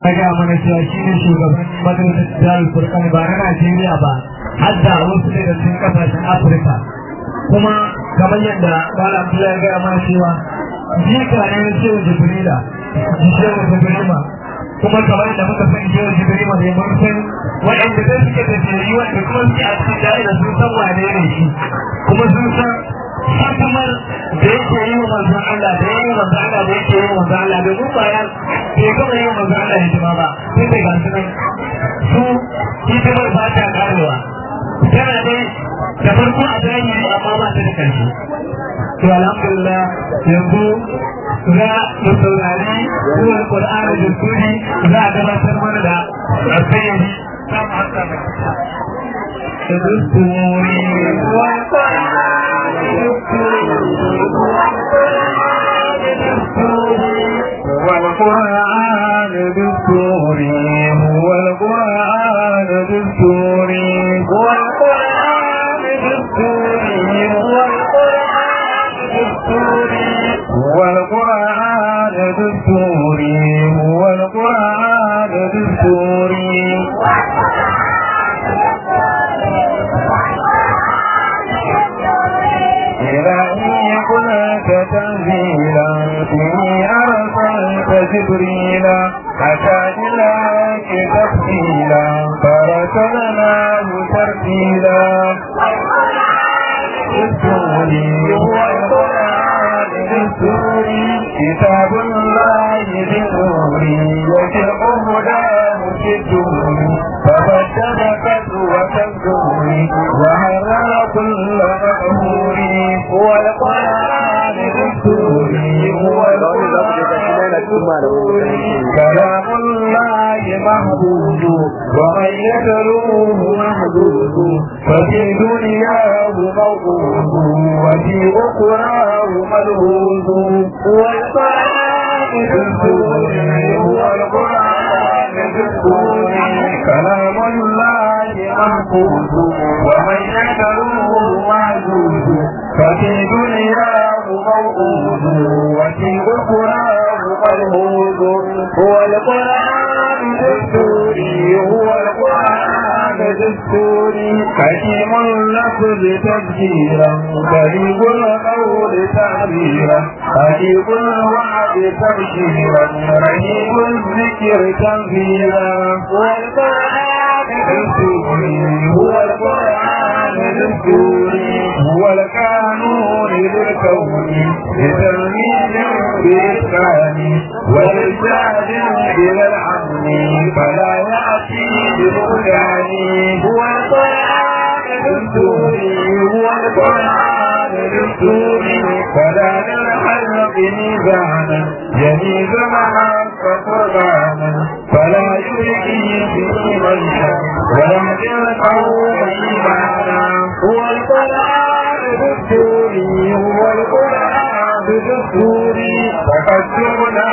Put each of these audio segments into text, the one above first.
daga mana cewa shi ne shugaban majalisar jihar Furkan ba na Najeriya ba har da wasu daga cikin kasashen Afirka kuma kamar yadda Malam Abdullahi ya gaya mana cewa jika ne na Shehu Jibrila Shehu Jibrima kuma kamar yadda muka san Shehu Jibrima da mun san waɗanda zai suke tafiye wanda kuma suke a cikin da'ira sun san wane ne shi kuma sun san hikimar da yake yi wa manzon Allah da yake yi wa manzon Allah da yake yi wa manzon Allah da mun bayan bai gama yi wa manzon Allah hidima ba sai dai ga sunan su hidimar ba ta karewa tana dai da farko a zahiri amma ba ta da ƙarshe to alhamdulillah yanzu za mu saurari ruwan Qur'ani da suri za a gabatar mana da alkhairi kama haka mai والقرآن دستوري هو القرآن دستوري والقرآن دستوري هو القرآن دستوري والقرآن دستوري هو القرآن دستوري إلهي قلت تنزيلا فيه أرسلت جبريلا حتى إليك تفصيلا فرسلناه ترتيلا دستوري هو القرآن دستوري كتاب الله بنوري يشق هداه في الدور فبدلت وتبدوري وهرى كل مقهور هو القرآن دستوري هو القرآن دستوري كلام الله محدود ومن يتلوه محدود ففي دنياه موجود وفي أخراه ملهوز هو القرآن دستوري هو القرآن دستوري كلام الله محفوظ ومن يتلوه معدود ففي دنياه موعود وفي أخراه ملهوز هو القرآن دستوري هو القرآن دستوري حكيم اللفظ تبشيرا بليغ القول تعبيرا حقيق الوعد تبشيرا رهيب الذكر تنفيرا هو القرآن دستوري هو القرآن دستوري هو القانون للكون بترميم بإسلام وإرشاد إلى العدل فلا يأتي ببهتان هو القرآن دستوري هو القرآن دستوري فلا للخلق ميزانا يميز معك قربانا فلا يلقي به ميتا ويهدي القوم إيمانا هو القرآن دستوري هو القرآن دستوري تقدمنا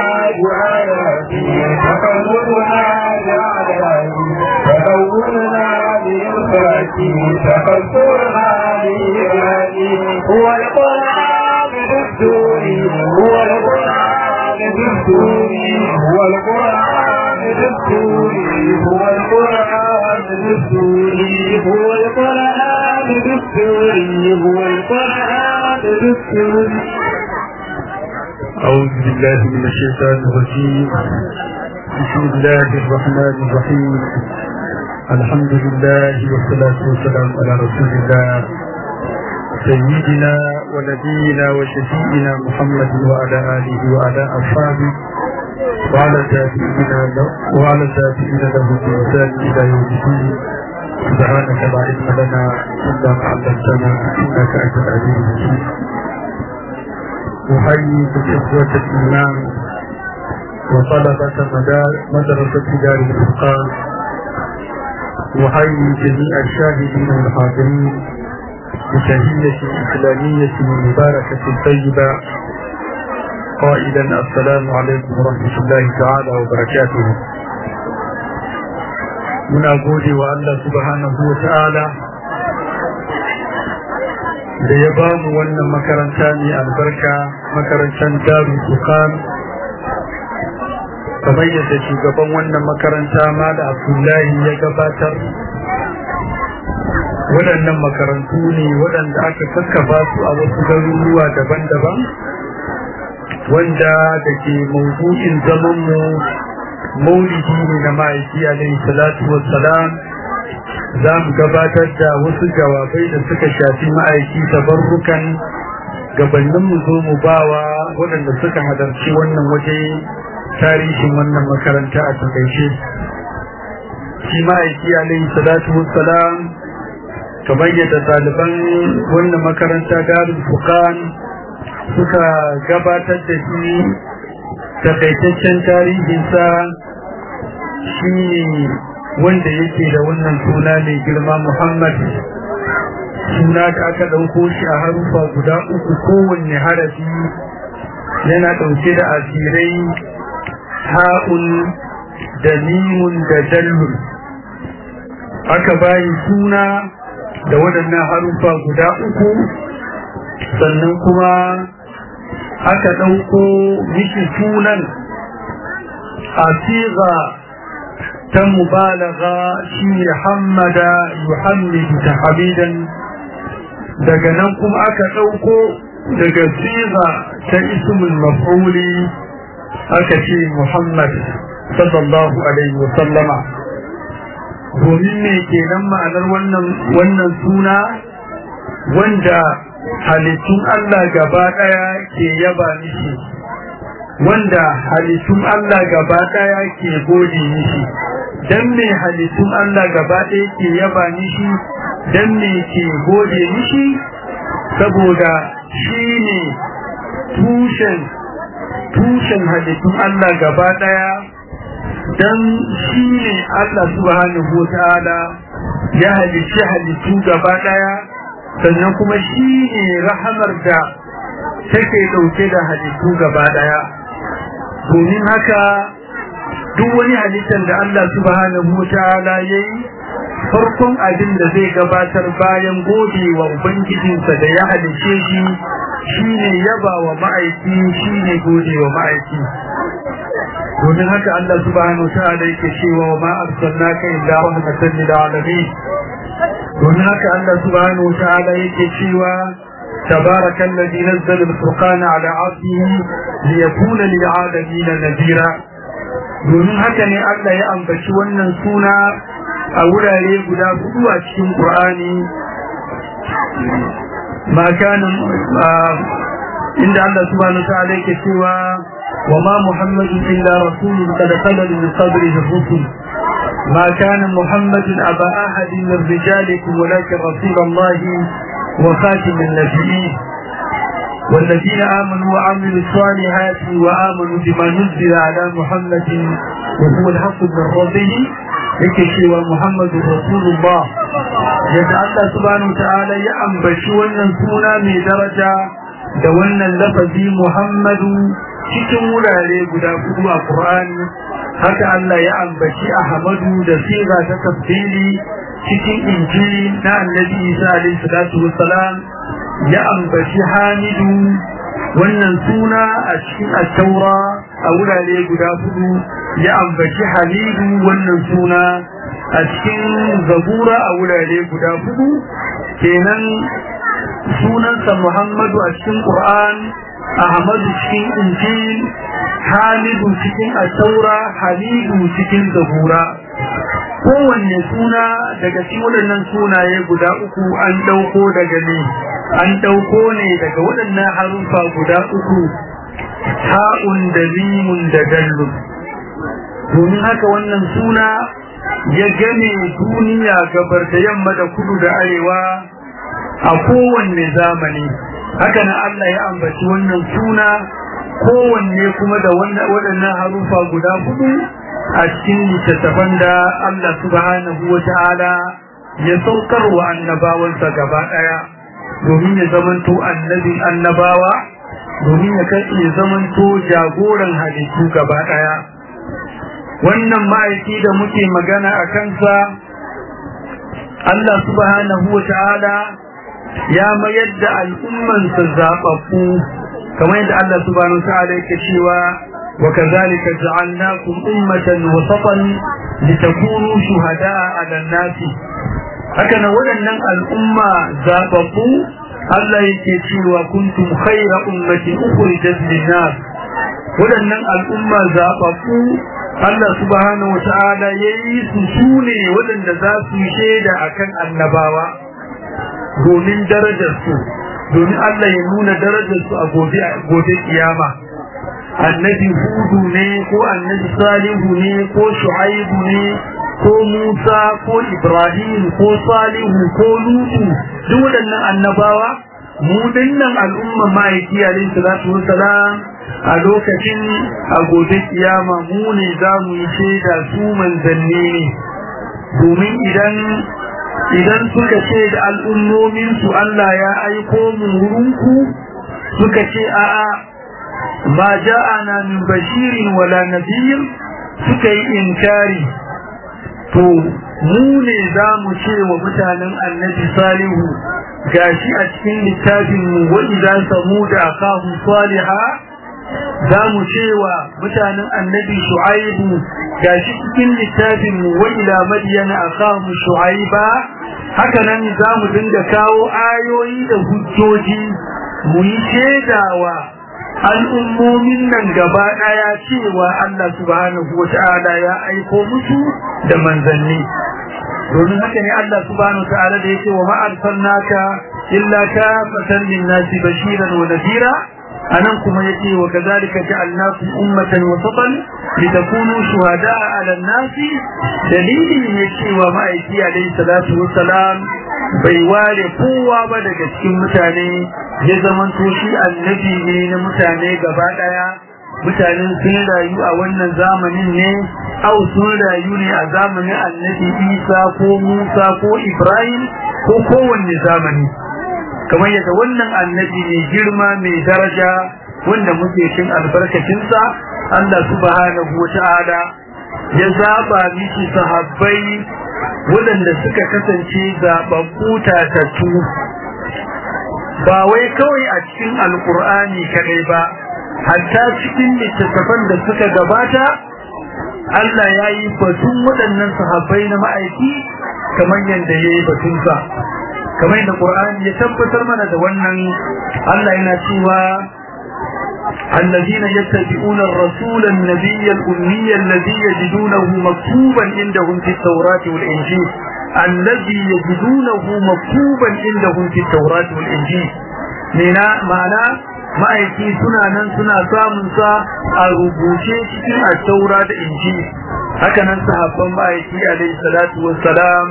بآياتي تقدمنا بأعلامي تدورنا بإنفاقي تقدرنا بإيماني هو القرآن دستوري هو القرآن دستوري هو القرآن دستوري هو القرآن دستوري هو القرآن دستوري هو القرآن دستوري. أعوذ بالله من الشيطان الرجيم. بسم الله الرحمن الرحيم. الحمد لله والصلاة والسلام على رسول الله سيدنا ونبينا وشفيعنا محمد وعلى آله وعلى أصحابه وعلى تابعين له بإحسان إلى يوم الدين. سبحانك لا علم لنا إلا ما علمتنا إنك أنت العليم الحكيم. أحيي بالإخوة الإيمان وطلبة مدرسة دار الفرقان. أحيي جميع الشاهدين والحاضرين بتحية إسلامية مباركة طيبة قائلا السلام عليكم ورحمة الله تعالى وبركاته. من أقول الله سبحانه وتعالى da ya ba mu wannan makaranta ne albarka makarantar Darul Furqan kamar yadda shugaban wannan makaranta ma da Abdullahi ya gabatar, waɗannan makarantu ne waɗanda aka kakkafa su a wasu garuruwa daban-daban, wanda da ke mawdu'in zamanmu maulidi ne na ma'aiki alaihi salatu wassalam. Za mu gabatar da wasu jawabai da suka shafi ma'aiki tabarrukan gabanin mu zo mu bawa waɗanda suka halarci wannan waje tarihin wannan makaranta a takaice. Shi ma'aiki alaihi salatu wassalam kamar yadda ɗaliban wannan makaranta Darul Furqan suka gabatar da shi takaitaccen tarihinsa, shi ne wanda yake da wannan suna mai girma Muhammad, suna da aka ɗauko shi a harufa guda uku, kowanne harafi yana ɗauke da asirai ha'un da mimun da dallun. Aka bayi suna da waɗannan harufa guda uku, sannan kuma aka ɗauko mishi sunan a siga ta mubalaga, shi ne hamada yuhammidu tahmidan. Daga nan kuma aka ɗauko daga siga ta ismul maf'uli aka ce Muhammad sallallahu alaihi wa sallama. Domin me kenan ma'anar wannan suna wanda halittun Allah gaba ɗaya ke yaba mishi, wanda halittun Allah gaba ɗaya ke gode mishi. Dan me halittun Allah gaba ɗaya ke yaba mishi, dan me ke gode mishi? Saboda shi ne tushen halittun Allah gaba ɗaya, dan shi ne Allah subhanahu wa ta'ala ya halicci halittu gaba ɗaya, sannan kuma shi ne rahamar da take ɗauke da halittu gaba ɗaya. Domin haka duk wani halittar da Allah subhanahu wa ta'ala ya yi, farkon abin da zai gabatar bayan gode wa Ubangijinsa da ya halicce shi, shi ne yaba wa ma'aiki, shi ne gode wa ma'aiki. Domin haka Allah subhanahu wa ta'ala yake cewa wa ma arsalnaka illa rahmatan lil alamin. Domin haka Allah subhanahu wa ta'ala yake cewa tabaraka alladhi nazzala al-furqana ala 'abdihi liyakuna lil 'alamin nadhira. Domin haka ne Allah ya ambaci wannan suna a wurare guda hudu a cikin Qur'ani. Ma kana inda Allah subhanahu wa ta'ala yake cewa وما محمد إلا رسول قد خلت من قبله الرسل ما كان محمد أبا أحد من رجالكم ولكن رسول الله وخاتم النبيين والذين آمنوا وعملوا الصالحات وآمنوا بما نزل على محمد وهو الحق من ربه يكشي ومحمد رسول الله. يجعل الله سبحانه وتعالى يأنبشي وننسونا من درجة دولنا اللفظ محمد cikin wurare guda hudu a Qur'ani. Haka Allah ya ambaci Ahmadu da siga ta tafsiri cikin Injili na Annabi Isa alaihi salatu wassalam, ya ambaci Hamidu wannan suna a cikin At-Taura a wurare guda hudu, ya ambaci Hamidu wannan suna a cikin Zabura a wurare guda hudu. Kenan sunansa Muhammadu a cikin Qur'an, Ahmadu cikin Injil, Hamidu cikin At-Taura, Hamidu cikin Zabura. Kowanne suna daga cikin waɗannan sunaye guda uku an ɗauko daga ne, an ɗauko ne daga waɗannan harufa guda uku, ha'un da mimun da dallun. Domin haka wannan suna ya game duniya gabar da yamma da kudu da arewa a kowanne zamani. Haka nan Allah ya ambaci wannan suna kowanne kuma da waɗannan harufa guda hudu a cikin littattafan da Allah subhanahu wa ta'ala ya saukar wa annabawansa gaba ɗaya, domin ya zamanto annabin annabawa, domin ya zamanto jagoran halittu gaba ɗaya. Wannan ma'aiki da muke magana a kansa, Allah subhanahu wa ta'ala ya mayar da al'ummansa zaɓaɓɓu, kamar yadda Allah subhanahu wa ta'ala yake cewa وكذلك جعلناكم أمة وسطا لتكونوا شهداء على الناس هكذا ولن الأمة زابطوا الله يكتشي وكنتم خير أمة أخرجت للناس ولن الأمة زابطوا Allah subhanahu wa ta'ala yayi su ne waɗanda za su shaida akan annabawa domin darajar su domin Allah ya nuna darajar su a gobe kiyama annabi hudu ne ko annabi salihu ne ko shu'aibu ne ko musa ko ibrahim ko salihu ko lutu duk waɗannan annabawa mu dinnan al'umma ma'aiki alayhi salatu wassalam a lokacin a gobe kiyama mu ne za mu yi shaida su manzanni ne domin idan suka ce da al'ummomin su Allah ya aiko mu wurinku suka ce a'a ma ja'ana min bashirin wala nadhir suka yi inkari to mu ne za mu ce wa mutanen annabi salihu gashi a cikin littafin mu wa idza samuda akahum salihah za mu cewa mutanen annabi shu'aibu gashi cikin littafin mu wa ila madyana akahum shu'aiba haka nan za mu dinga kawo ayoyi da hujjoji mu yi shaidawa al'ummomin nan gaba daya cewa Allah subhanahu wata'ala ya aiko musu da manzanni domin haka ne Allah subhanahu wata'ala da yake wa ma arsalnaka illa kafatan lin-nasi bashiran wa nadhira anan kuma yace wa kadhalika ja'alnakum ummatan wasatan litakunu shuhada'a 'ala an-nasi dalilin ne cewa ma'aiki alayhi salatu wassalam bai ware kowa ba daga cikin mutane ya zaman to shi annabi ne na mutane gaba daya mutanen sun rayu a wannan zamanin ne au sun rayu ne a zamanin annabi Isa ko Musa ko Ibrahim ko kowanne zamani kamar yadda wannan annabi ne girma mai daraja wanda muke cin albarkacinsa Allah subhanahu wata'ala ya zaba miki sahabbai waɗanda suka kasance zababbu tatattu ba wai kawai a cikin alkur'ani kadai ba hatta cikin littattafan da suka gabata Allah ya yi batun waɗannan sahabbai na ma'aiki kamar yadda ya yi batunsa kamar yadda Qur'ani ya tabbatar mana da wannan Allah yana cewa الذين يتبعون الرسول النبي الأمي الذي يجدونه مكتوبا عندهم في التوراة والإنجيل الذي يجدونه مكتوبا عندهم في التوراة والإنجيل معنى ma'aiki suna nan suna samun sa a rubuce cikin at-taura da injil haka nan sahabban ma'aiki alayhi salatu wassalam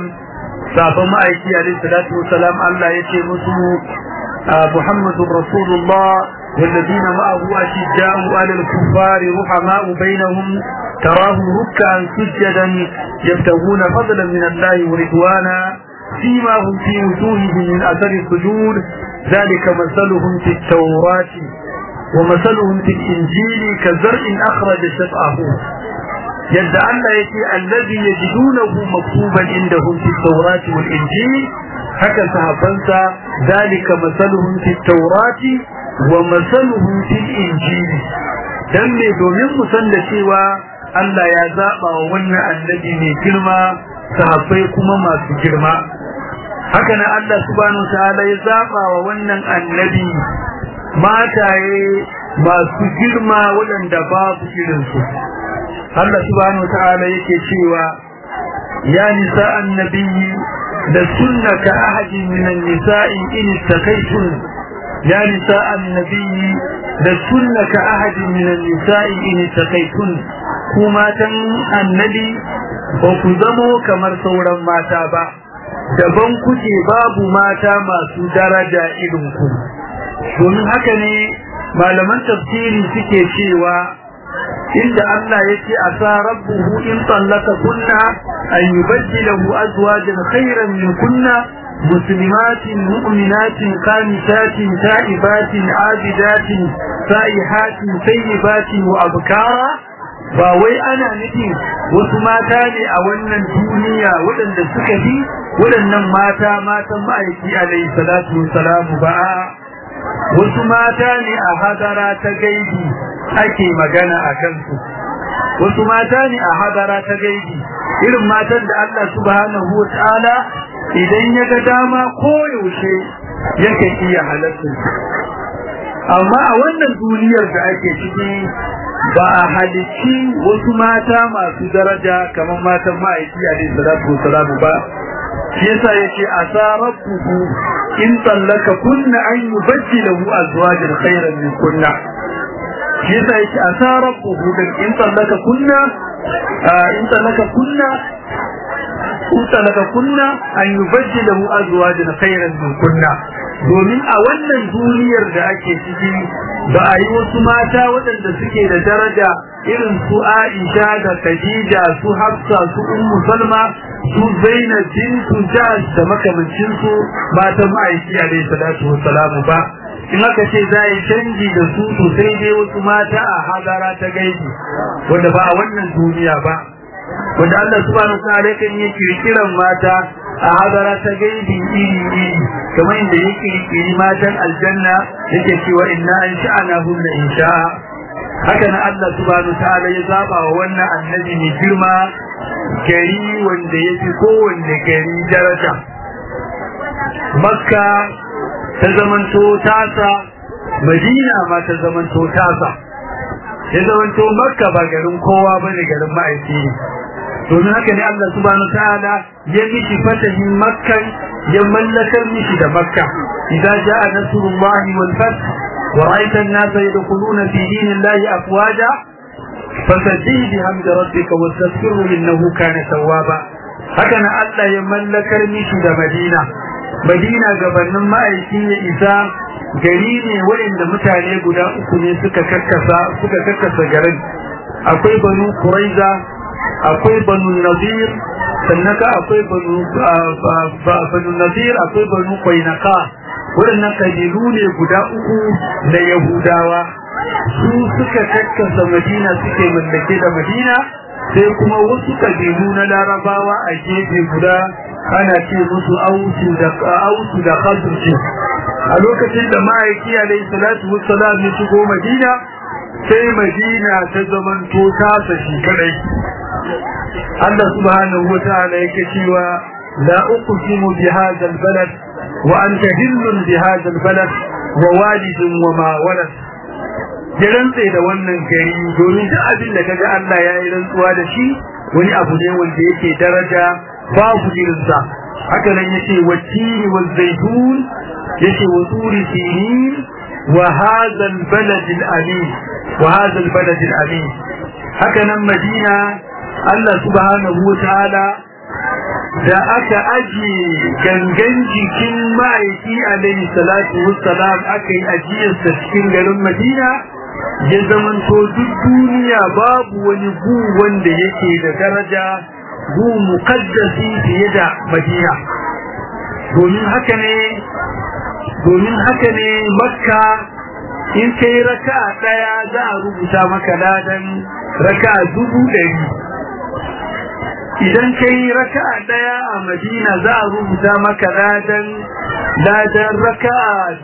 Allah yace musu Muhammadur Rasulullah والذين معه أشداء على الكفار رحماء بينهم تراهم ركعا سجدا يبتغون فضلا من الله ورضوانا فيما هم في وجوههم من أثر السجود ذلك مثلهم في التوراة ومثلهم في الإنجيل كزرع أخرج شطأه يدعى الله يتي الذي يجدونه مكتوبا عندهم في التوراة والإنجيل هكذا صحابنسا ذلك مثلهم في التوراة ومثلهم في الإنجيل دم دومين مسلة سوى الله يزاق وونا الذي من كلمة صحابيكم ما في كلمة هكذا الله سبحانه وتعالى يزاق وونا النبي mataye masu girma waɗanda babu irinsu Allah subhanahu wata'ala yake cewa ya nisa annabi da sunna ka ahadin minan nisa'i in istaqaytun ya nisa annabi da sunna ka ahadin minan nisa'i in istaqaytun ku matan annabi ba ku zamo kamar sauran mata ba daban kuke babu mata masu daraja irin ku domin haka ne malaman tafsiri suke cewa inda Allah yake asa rabbuhu in tallaka kunna an yubaddilahu azwajan khayran min kunna muslimatin mu'minatin qanitatin ta'ibatin abidatin sa'ihatin tayyibatin wa abkara ba wai ana nufin wasu mata ne a wannan duniya waɗanda suka fi waɗannan matan ma'aiki alayhi salatu wassalamu ba wasu mata ne a hadara ta gaibi ake magana a kansu wasu mata ne a hadara ta gaibi irin matan da Allah subhanahu wa ta'ala idan ya ga dama koyaushe yake iya halatta amma a wannan duniyar da ake ciki ba a halicci wasu mata masu daraja kamar matan ma'aiki alaihi salatu wasalam ba shi yasa yake asarabuhu in tallaka kunna an yubaddilahu azwajan khayran min kunna shi yasa yake asarabuhu in tallaka kunna an yubaddilahu azwajan khayran min kunna domin a wannan duniyar da ake ciki ba a yi wasu mata waɗanda suke da daraja irin su Aisha da Khadija su Hafsa su Ummu Salma su Zainab bintu Jahsh da makamancin su matan ma'aiki alaihi salatu wassalam ba in aka ce za yi canji da su to sai dai wasu mata a hadara ta gaibi wanda ba a wannan duniya ba wanda Allah subhanahu wa ta'ala kan yi kirkiran mata a hadara ta gaibi iri kamar inda yake kiri matan aljanna yake cewa inna an sha'ana hunna insha'a haka na Allah subhanahu wa ta'ala ya zaba wa wannan annabi mai girma gari wanda yafi kowanne gari daraja Makka ta zamanto tasa Madina ma ta zamanto tasa ya zamanto Makka ba garin kowa bane garin ma'aiki domin haka ne Allah subhanahu ta'ala ya miki fatahin Makka ya mallakar miki da Makka idan jaa nasrullahi wal fath wa ra'aita an-nasa yadkhuluna fi dinillahi afwaja fasabbih bihamdi rabbika wastaghfirhu innahu kana tawwaba haka ne Allah ya mallakar miki da Madina gabanin ma'aikin ya isa gari ne wanda mutane guda uku ne suka kakkasa garin akwai Banu Quraiza akwai Banu Nadir sannan akwai Banu Nadir akwai Banu Qainqa waɗannan kabilu ne guda uku da Yahudawa su suka kakkasa Madina suke mallake da Madina sai kuma wasu kabilu na Larabawa a gefe guda ana ce musu Ausu da Khazraj a lokacin da ma'aiki alaihi salatu wassalam ya shigo Madina sai Madina ta zamanto tasa shi kadai Allah subhanahu wa ta'ala yake cewa la uqsimu bi hadha al-balad wa anta hillun bi hadha al-balad wa walidun wa ma walad ya rantse da wannan gari domin duk abin da kaga Allah ya yi rantsuwa da shi wani abu ne wanda yake daraja babu irinsa haka nan yace watini wal zaitun yace wa turi sinin wa hadha al-balad al-amin wa hadha al-balad al-amin haka nan Madina Allah subhanahu wa ta'ala da aka aje gangan jikin ma'aiki alaihi salatu wassalam aka yi ajiyarsa cikin garin Madina ya zamanto duk duniya babu wani gu wanda yake da daraja gu muqaddasi fiye da Madina domin haka ne Makka in kai raka'a daya za a rubuta maka ladan raka'a 100 idan kai raka'a daya a Madina za a rubuta maka ladan raka'a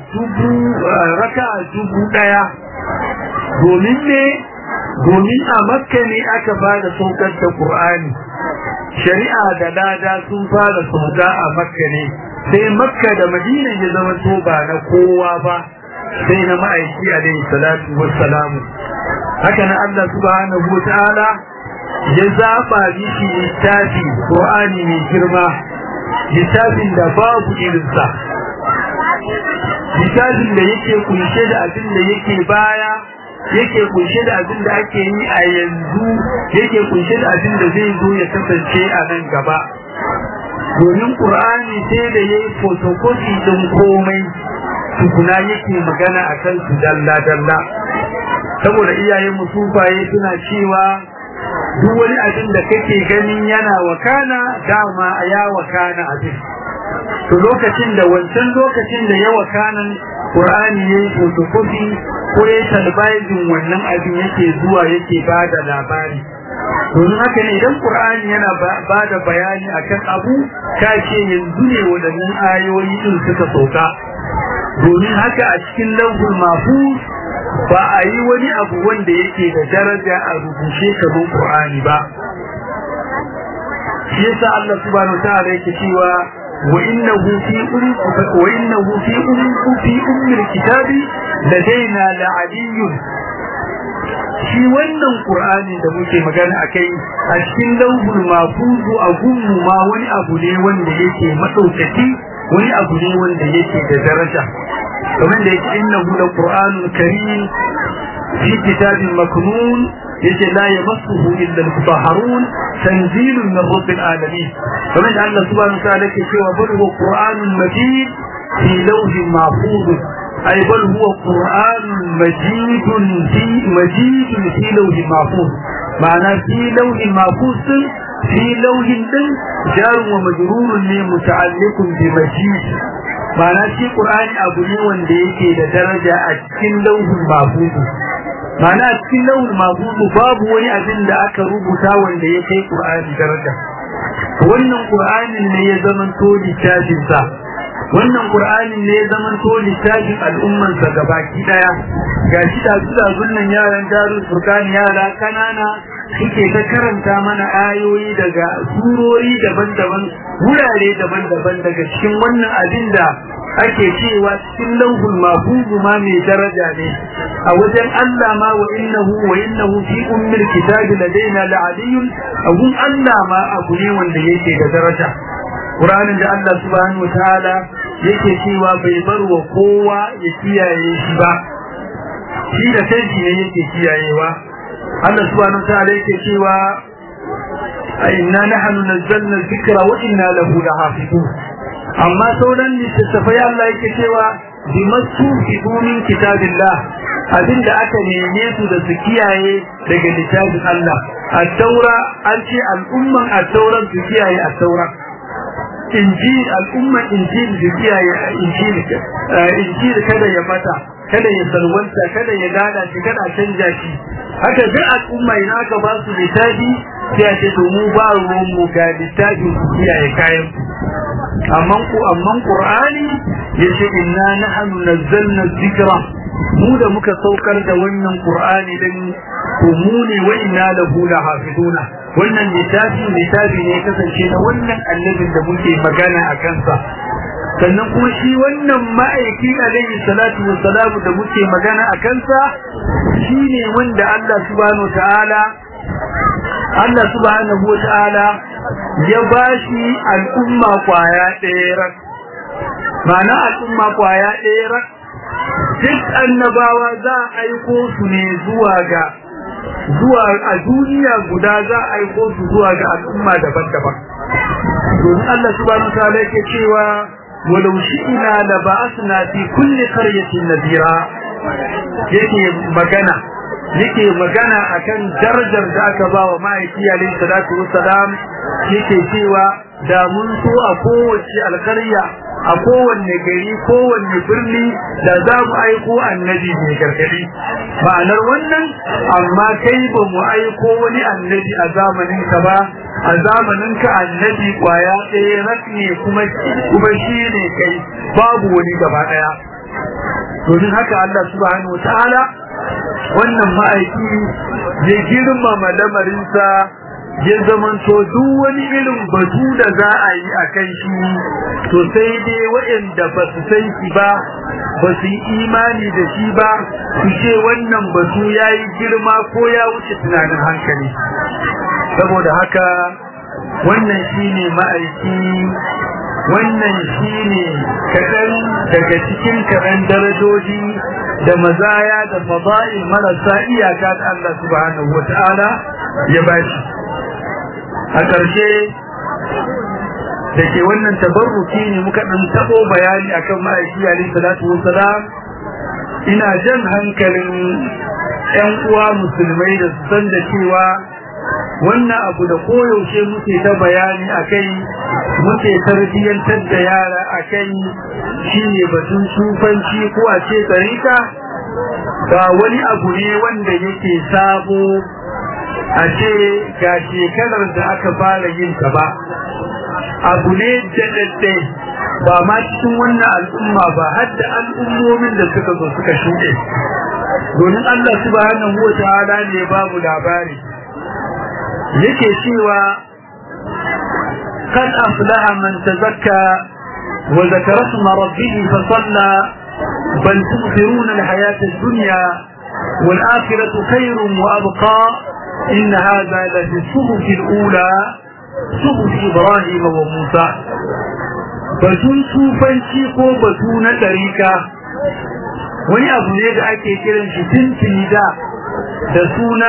1000 domin a Makka ne aka fara saukar da Qur'ani shari'a da lada sun fara sauka a Makka ne sai Makka da Madina ya zama to ba na kowa ba sai na ma'aiki alaihi salatu wassalamu haka nan Allah subhanahu wa ta'ala ya zaba miki littafi Qur'ani mai girma littafin da babu irinsa littafin da yake kunshe da abin da yake baya yake kunshe da abin da ake yi a yanzu yake kunshe da abin da zai zo ya kasance a nan gaba domin Qur'ani sai da yayi photocopy din komai tukuna yake magana akan su dalla dalla saboda iyayen musufaye suna cewa duk wani abin da kake ganin yana wakana dama ya wakana abin to lokacin da wancan lokacin da ya wakana Qur'ani yayi photocopy ko ya talbijin wannan abin yake zuwa yake bada labari domin haka ne idan Qur'ani yana bada bayani akan abu kace yanzu ne wadannan ayoyi din suka sauka domin haka a cikin lawhul mahfuz ba a yi wani abu wanda yake da daraja a rubuce kamar Qur'ani ba shi yasa Allah subhanahu ta'ala yake cewa wa innahu fi ummil kitabi ladaina la'aliyyun shi wannan Qur'ani da muke magana akai a cikin lauhul mahfuz a gunmu ma wani abu ne wanda yake madaukaki wani abu ne wanda yake da daraja kamar da yake innahu la Qur'anun karim fi kitabin maknun yace la yamassuhu illa al-mutahharun tanzilun min rabbil alamin kamar da Allah subhanahu wa ta'ala yake cewa bal huwa Qur'anun majid fi lawhin mahfuz أي بل هو قرآن مجيد في لوح محفوظ معنى في لوح محفوظ في لوح جار ومجرور متعلق بمجيد معنى في قرآن أبو نيوان ديكي لدرجة أجل لوح محفوظ معنى أجل لوح محفوظ باب وني أجل أكرب تاوان ديكي قرآن درجة wannan Qur'anin ne ya zamanto littafin sa wannan Qur'anin ne ya zamanto littafin al'umman sa gabaki daya gashi da sunan yaran Darul Furqan yara kanana suke ta karanta mana ayoyi daga surori daban-daban wurare daban-daban daga cikin wannan abin da ake cewa cikin lauhul mahfuz ma mai daraja ne a wajen Allah ma wa innahu fi ummil kitabi ladaina la'aliyyun abun Allah ma abu ne wanda yake da daraja Qur'anin da Allah subhanahu wataala yake cewa bai bar wa kowa ya kiyaye shi ba shi da kai ne yake kiyayewa Allah subhanahu wataala yake cewa inna nahnu nazzalna dhikra wa inna lahu lahafizun amma sauran littattafai Allah yake cewa bimasu fi min kitabillah abinda aka neme su da su kiyaye daga littafin Allah at-taura an ce al'umman at-taura su kiyaye at-taura injil al'umman injil su kiyaye injil kada ya mata kada ya salwanta kada ya lalace kada a canja shi haka duk al'umma ina aka ba su littafi sai a ce to mu ba ruwan mu ga littafin su kiyaye kayan amma Qur'ani yace inna nahnu nazzalna dhikra mu da muka saukar da wannan Qur'ani din to mu ne wa inna lahu lahafizuna wannan littafi ne kasance na wannan annabin da muke magana a kansa sannan kuma shi wannan ma'aiki alaihi salatu wassalamu da muke magana a kansa shine wanda Allah subhanahu wa ta'ala ya bashi al'umma kwaya ɗaya ma'ana al'umma kwaya ɗaya duk annabawa za a aiko su ne zuwa a duniya guda za a aiko su zuwa ga al'umma daban-daban domin Allah subhanahu wa ta'ala yake cewa walau shi'ina la ba'athna fi kulli qaryatin nadira yake magana akan darajar da aka ba wa ma'aiki alayhi salatu wassalam yake cewa da mun so a kowace alƙarya a kowanne gari kowanne birni da za mu aiko annabi mai gargadi ma'anar wannan amma kai ba mu aiko wani annabi a zamanin ka ba a zamanin ka annabi kwaya ɗaya ne kuma shi ne kai babu wani gaba ɗaya domin haka Allah subhanahu wataala wannan ma'aiki ya girmama lamarinsa ya zamanto duk wani irin batu da za a yi a kan shi to sai dai waɗanda ba su san shi ba ba su yi imani da shi ba su ce wannan batu ya yi girma ko ya wuce tunanin hankali saboda haka wannan shine ma'aiki wannan shine kaɗan daga cikin kaɗan darajoji da mazaya da fada'i marasa iyaka da Allah subhanahu wata'ala ya bashi a ƙarshe da ke wannan tabarruki ne muka ɗan taɓo bayani akan ma'aiki alayhi salatu wassalam ina jan hankalin 'yan uwa musulmai da su san da cewa wannan abu da koyaushe muke ta bayani akai muke tarbiyyantar da yara akai shine batun sufanci ko a ce tsarika ba wani abu ne wanda yake sabo a ce ga shekarar da aka fara yin ta ba abu ne daɗaɗɗe ba ma cikin wannan al'umma ba har da al'ummomin da suka zo suka shuɗe domin Allah subhanahu wa ta'ala ne babu labari yake cewa قد أفلح من تزكى وذكر اسم ربه فصلى بل تؤثرون الحياة الدنيا والآخرة خير وأبقى إن هذا لفي الصحف الأولى صحف إبراهيم وموسى batun sufanci ko batu na ɗarika wani abu ne da ake kiran shi tuntuni da suna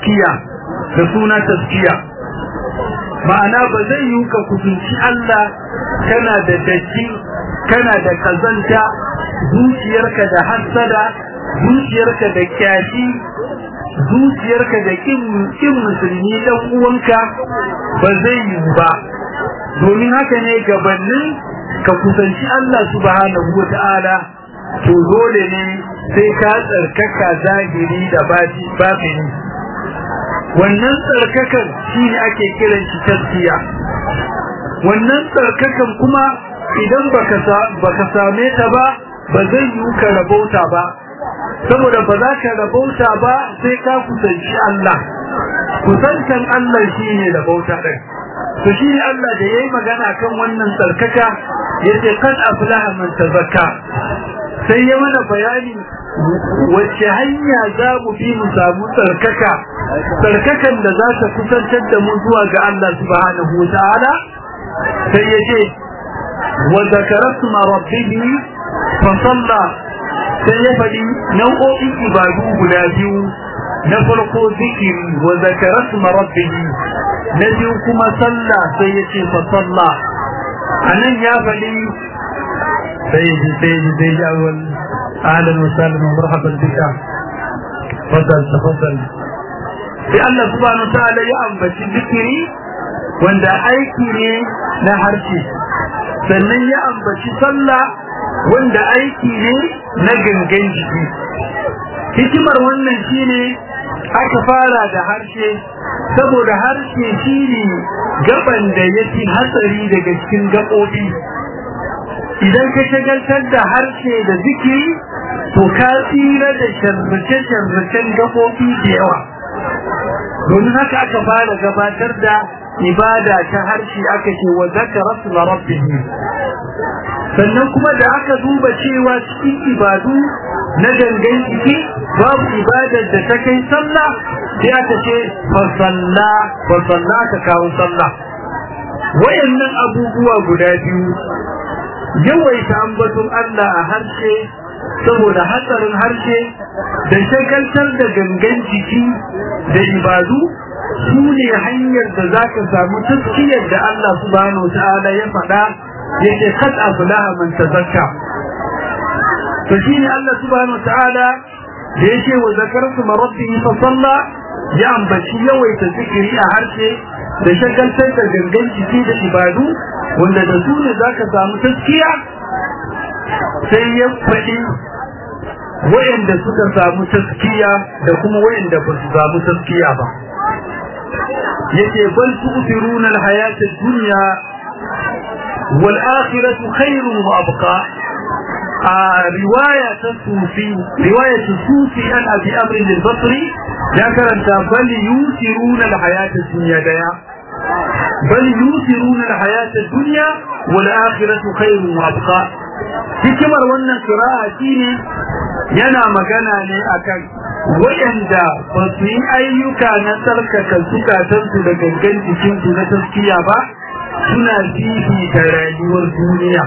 taskiya ma'ana ba zai yi ka kusanci Allah kana da datti kana da kazanta zuciyarka da hassada zuciyarka da kyashi zuciyarka da kin musulmi dan uwanka ba zai yi ba domin haka ne gabanin ka kusanci Allah subhanahu wata'ala to dole ne sai ka tsarkaka zahiri da batini wannan tsarkakan shi ne ake kiran shi tazkiya wannan tsarkakan kuma idan baka same ta ba ba zai yi ka rabauta ba saboda ba za ka rabauta ba sai ka kusanci Allah kusantan Allah shi ne rabauta ɗin to shi ne Allah da ya yi magana kan wannan tsarkaka ya ce kan aflaha man tazakka sai ya mana bayani wacce hanya za mu bi mu samu tsarkakan da za ta kusantar da mu zuwa ga Allah subhanahu wa ta'ala sai ya ce wa zakaratu ma rabbihi fa salla sai ya faɗi nau'o'in ibadu guda biyu na farko zikiri wa zakaratu ma rabbihi na biyu kuma sallah sai ya ce fa salla anan ya faɗi sai ya awal أهلا وسهلا ومرحبا بك تفضل في الله سبحانه وتعالى يأمبتي ذكري وأن أيكي نهرتي sannan ya ambaci sallah wanda aiki ne na gangan jiki hikimar wannan shine aka fara da harshe saboda harshe shine gaban da yake hatsari daga cikin gaɓoɓi idan ka shagaltar da harshe da zikiri to ka tsira da sharrace-sharracen gaɓoɓi da yawa domin haka aka fara gabatar da ibada ta harshe aka ce wa zakara su rabbihi sannan kuma da aka duba cewa cikin ibadu na gangan jiki babu ibadar da ta kai sallah sai aka ce fasalla ka kawo sallah wayannan abubuwa guda biyu yawaita ambaton Allah a harshe saboda hatsarin harshe da shagaltar da gangan jiki da ibadu su ne hanyar da za ka samu taskiyar da Allah subhanahu ta'ala ya faɗa yake kad aflaha man tazakka to shine Allah subhanahu ta'ala da yake wa zakartu rabbihi fa salla ya ambaci yawaita zikiri a harshe da shagaltar da gangan jiki da ibadu wanda da su ne za ka samu taskiya sai ya faɗi wayanda suka samu taskiya da kuma wayanda ba su samu taskiya ba yake bal tu'thiruna al-hayat ad-dunya wal akhiratu khairun wa abqa riwayat sufi an abi amr al-basri ya karanta bal yu'thiruna al-hayat ad-dunya daya bal yu'thiruna al-hayat ad-dunya wal akhiratu khairun wa abqa hikimar wannan qira'a shine yana magana ne akan wayanda ba su yi ayyuka na tsarkaka zukatansu da gangan jikinsu na taskiya ba suna fifita rayuwar duniya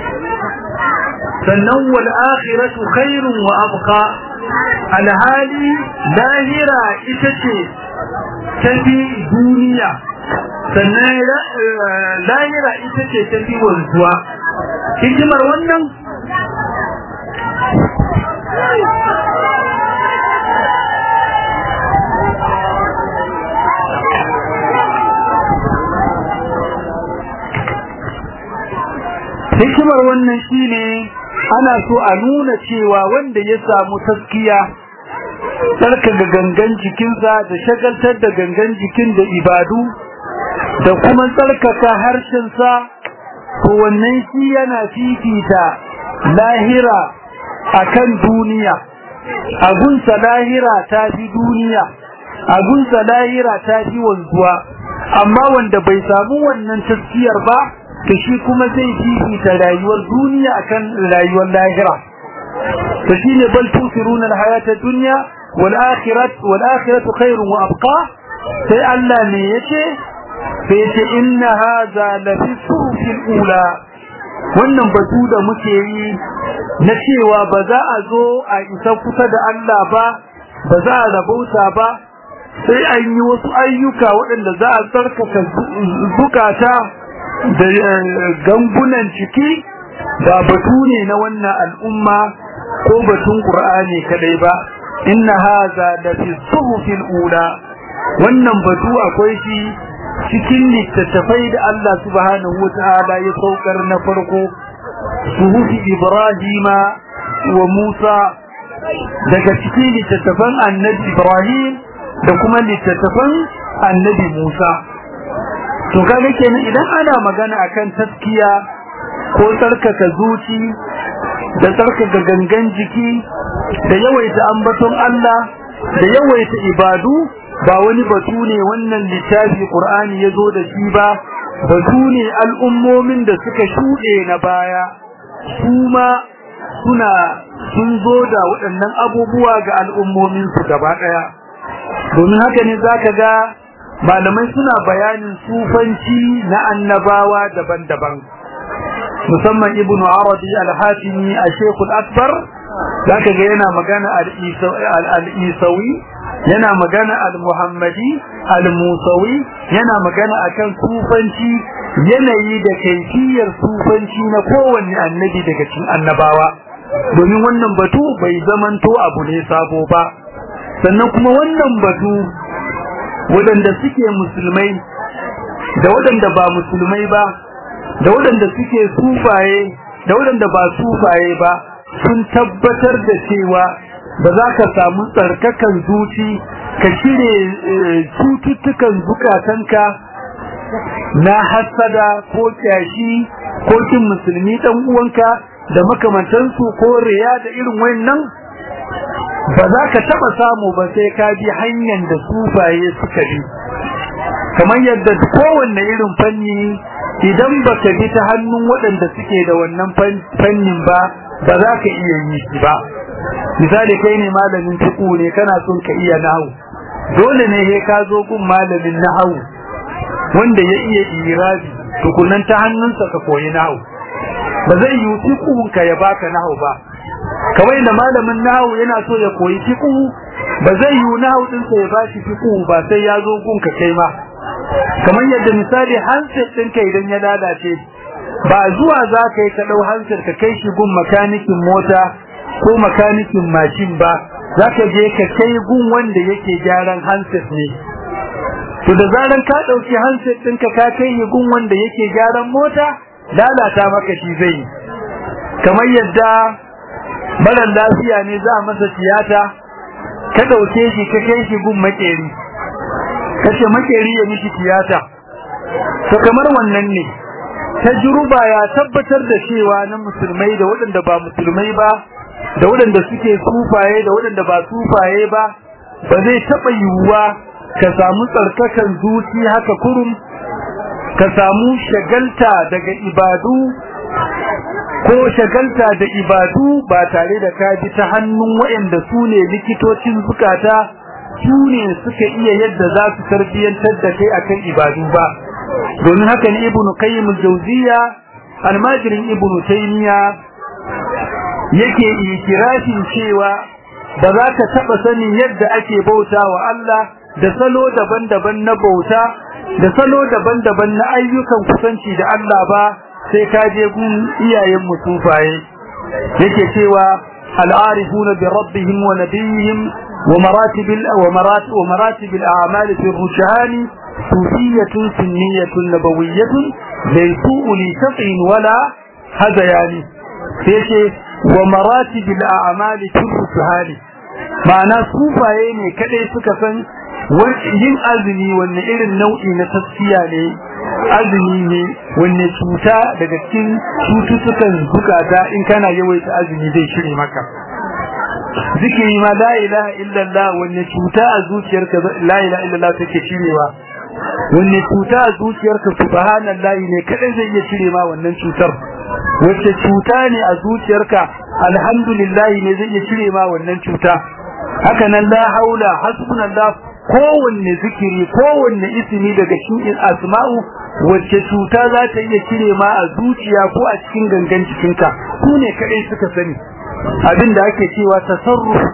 sannan wal akhiratu khairun wa abqa alhali lahira ita ce tafi duniya sannan lahira ita ce tafi wanzuwa hikimar wannan hikimar wannan shine ana so a nuna cewa wanda ya samu taskiya tsarkaka gangan jikinsa da shagaltar da gangan jikin da ibadu da kuma tsarkaka harshensa to wannan shi yana fifita lahira akan duniya agunsa lahira ta fi duniya, agunsa lahira ta fi wanzuwa, amma wanda bai samu wannan taskiyar ba to shi kuma zai fifita rayuwar duniya akan rayuwar lahira. to shine bal tusiruna alhayata dunya wal akhiratu khairun wa abqa. sai Allah ne yace sai yace inna hadha la fi suhufil ula. wannan batu da muke yi na cewa ba za a zo a isa kusa da Allah ba za a rabauta ba sai an yi wasu ayyuka waɗanda za a tsarkaka zukata da gangunan ciki, ba batu ne na wannan al'umma ko batun Qur'ani kadai ba. inna hadha la fi suhufil ula. wannan batu akwai shi cikin littattafai da Allah subhanahu wata'ala ya saukar na farko, suhufi Ibrahima wa Musa, daga cikin littattafan annabi Ibrahim da kuma littattafan annabi Musa. to kaga kenan idan ana magana akan taskiya ko tsarkaka zuci da tsarkaka gangan jiki da yawaita ambaton Allah da yawaita ibadu, ba wani batu ne wannan littafi Qur'ani yazo da shi ba, batu ne al'ummomin da suka shuɗe na baya kuma sun zo da waɗannan abubuwa ga al'ummomin su gaba ɗaya. domin haka ne zaka ga malamai suna bayanin sufanci na annabawa daban-daban, musamman Ibn Arabi al-Hatimi a Sheikh al-Akbar zaka ga yana magana al-Isawi, yana magana al-Muhammadi, al-Musawi, yana magana akan sufanci, yanayi da kaifiyar sufanci na kowanne annabi daga cikin annabawa. domin wannan batu bai zamanto abu ne sabo ba. sannan kuma wannan batu waɗanda suke musulmai da waɗanda ba musulmai ba, da waɗanda suke sufaye da waɗanda ba sufaye ba, sun tabbatar da cewa ba za ka samu tsarkakan zuci ka cire cututtukan zukatanka na hasada ko kyashi ko kin musulmi dan uwanka da makamantansu ko riya da irin wayannan, ba za ka taba samu ba sai ka bi hanyar da sufaye suka bi. kamar yadda kowanne irin fanni idan baka bi ta hannun waɗanda suke da wannan fannin ba za ka iya yi shi ba. misali kai ne malamin fiqh ne, kana son ka iya nahwu, dole ne sai ka zo gun malamin nahwu wanda ya iya irabi tukunan ta hannunsa ka koyi nahwu. ba zai yi fiqh ka ya baka nahwu ba. kamar da malamin nahwu yana so ya koyi fiqh, ba zai yi nahwu din sa ya bashi fiqh ba sai ya zo gun ka kai ma. kamar yadda misali handset ɗinka idan ya lalace, ba zuwa za ka yi ka ɗau handset ka kai shi gun makanikin mota ko makanikin mashin ba, za ka je ka kai gun wanda yake gyaran handset ne. to da zaran ka ɗauki handset ɗinka ka kai shi gun wanda yake gyaran mota, lalata maka shi zai yi. kamar yadda mara lafiya ne za a masa tiyata, ka ɗauke shi ka kai shi gun makeri, kace makeri ya miki tiyata. to kamar wannan ne tajruba ya tabbatar da cewa na musulmai da waɗanda ba musulmai ba, da waɗanda suke sufaye da waɗanda ba sufaye ba zai taɓa yiwuwa ka samu tsarkakan zuci haka kurum, ka samu shagalta daga ibadu ko shagalta da ibadu ba tare da ka bi ta hannun waɗanda su ne likitocin zukata, su ne suka iya yadda za su tarbiyyantar da kai akan ibadu ba. domin haka ne Ibn Qayyim al-Jawziyya almajirin Ibn Taymiyyah yake ikirafin cewa ba za ka taba sanin yadda ake bauta wa Allah da salo daban-daban na bauta da salo daban-daban na ayyukan kusanci da Allah ba sai ka je gun iyayen musufaye. yake cewa al-arifuna bi rabbihim wa nabiyihim ومراتب الأعمال في الرجحان صوفية سنية نبوية ليسوء لشطع ولا هذيان. ومراتب الأعمال في الرجحان معنى صوفين كده سكفا yin azumi wanne irin nau'i na taskiya ne, azumi ne wanne cuta daga cikin cututtukan zukata in kana yawaita azumi zai shiri maka. zikiri ma la ilaha illallah wanne cuta a zuciyarka la ilaha illallah take cirewa wanne cuta a zuciyarka subhanallahi ne kadai zai iya cire ma wannan cutar wacce cuta ne a zuciyarka alhamdulillah ne zai iya cire ma wannan cuta haka nan la haula hasbunallah kowanne zikiri kowanne ismi daga cikin asma'u wacce cuta za ta iya cire ma a zuciya ko a cikin gangan jikinka su ne kadai suka sani abinda ake cewa tasarrufin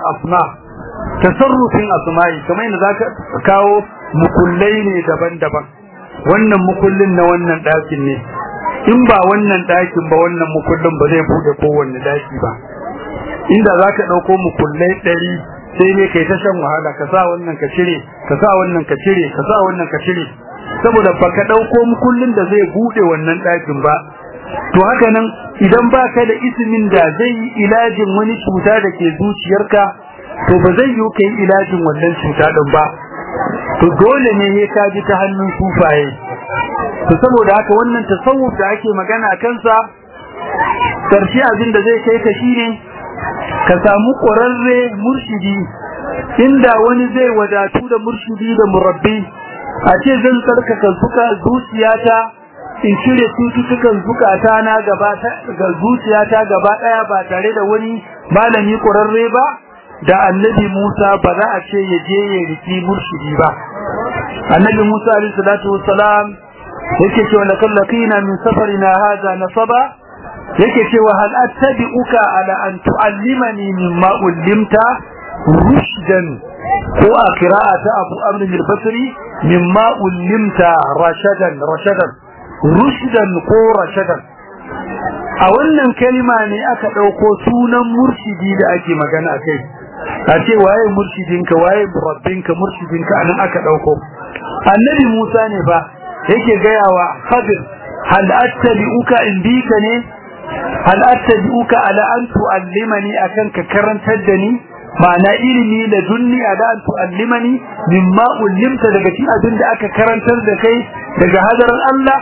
asma'i kamar yadda zaka kawo mukullai ne daban-daban wannan mukullin na wannan dakin ne in ba wannan dakin ba wannan mukullin ba zai bude kowanne daki ba inda zaka dauko mukullai 100 sai ne kai ta shan wahala ka sa wannan ka cire ka sa wannan ka cire ka sa wannan ka cire saboda baka dauko mukullin da zai bude wannan dakin ba to haka nan idan baka da ismin da zai yi ilajin wani cuta da ke zuciyarka to ba zai yi kai ilajin wannan cuta din ba to dole ne ka ji ta hannun sufaye to saboda haka wannan tasawuf da ake magana kansa karshe abin da zai kai ka shine ka samu ƙwararre murshidi inda wani zai wadatu da murshidi da murabbi a ce zan tsarkaka zuciyata in cire cututtukan zukata na gaba ga zuciyata gaba daya ba tare da wani malami ƙwararre ba da annabi Musa ba za a ce ya je ya riki murshidi ba annabi Musa alayhi salatu wassalam yake cewa lakallaqina min safarina hadha nasaba yake cewa hal attabi'uka ala an tu'allimani mimma ullimta rushdan ko a qira'ata Abu Amr al-Basri mimma ullimta rashadan rushdan ko rashadan a wannan kalma ne aka dauko sunan murshidi da ake magana akai a ce waye murshidinka waye rabbinka murshidinka anan aka dauko annabi Musa ne ba yake gayawa Khadir hal attabi'uka in bika ne hal attabi'uka ala an tu'allimani akan ka karantar da ni ma'ana ilimi da dunni ala an tu'allimani mimma ullimta daga cikin abin da aka karantar da kai daga hadarar Allah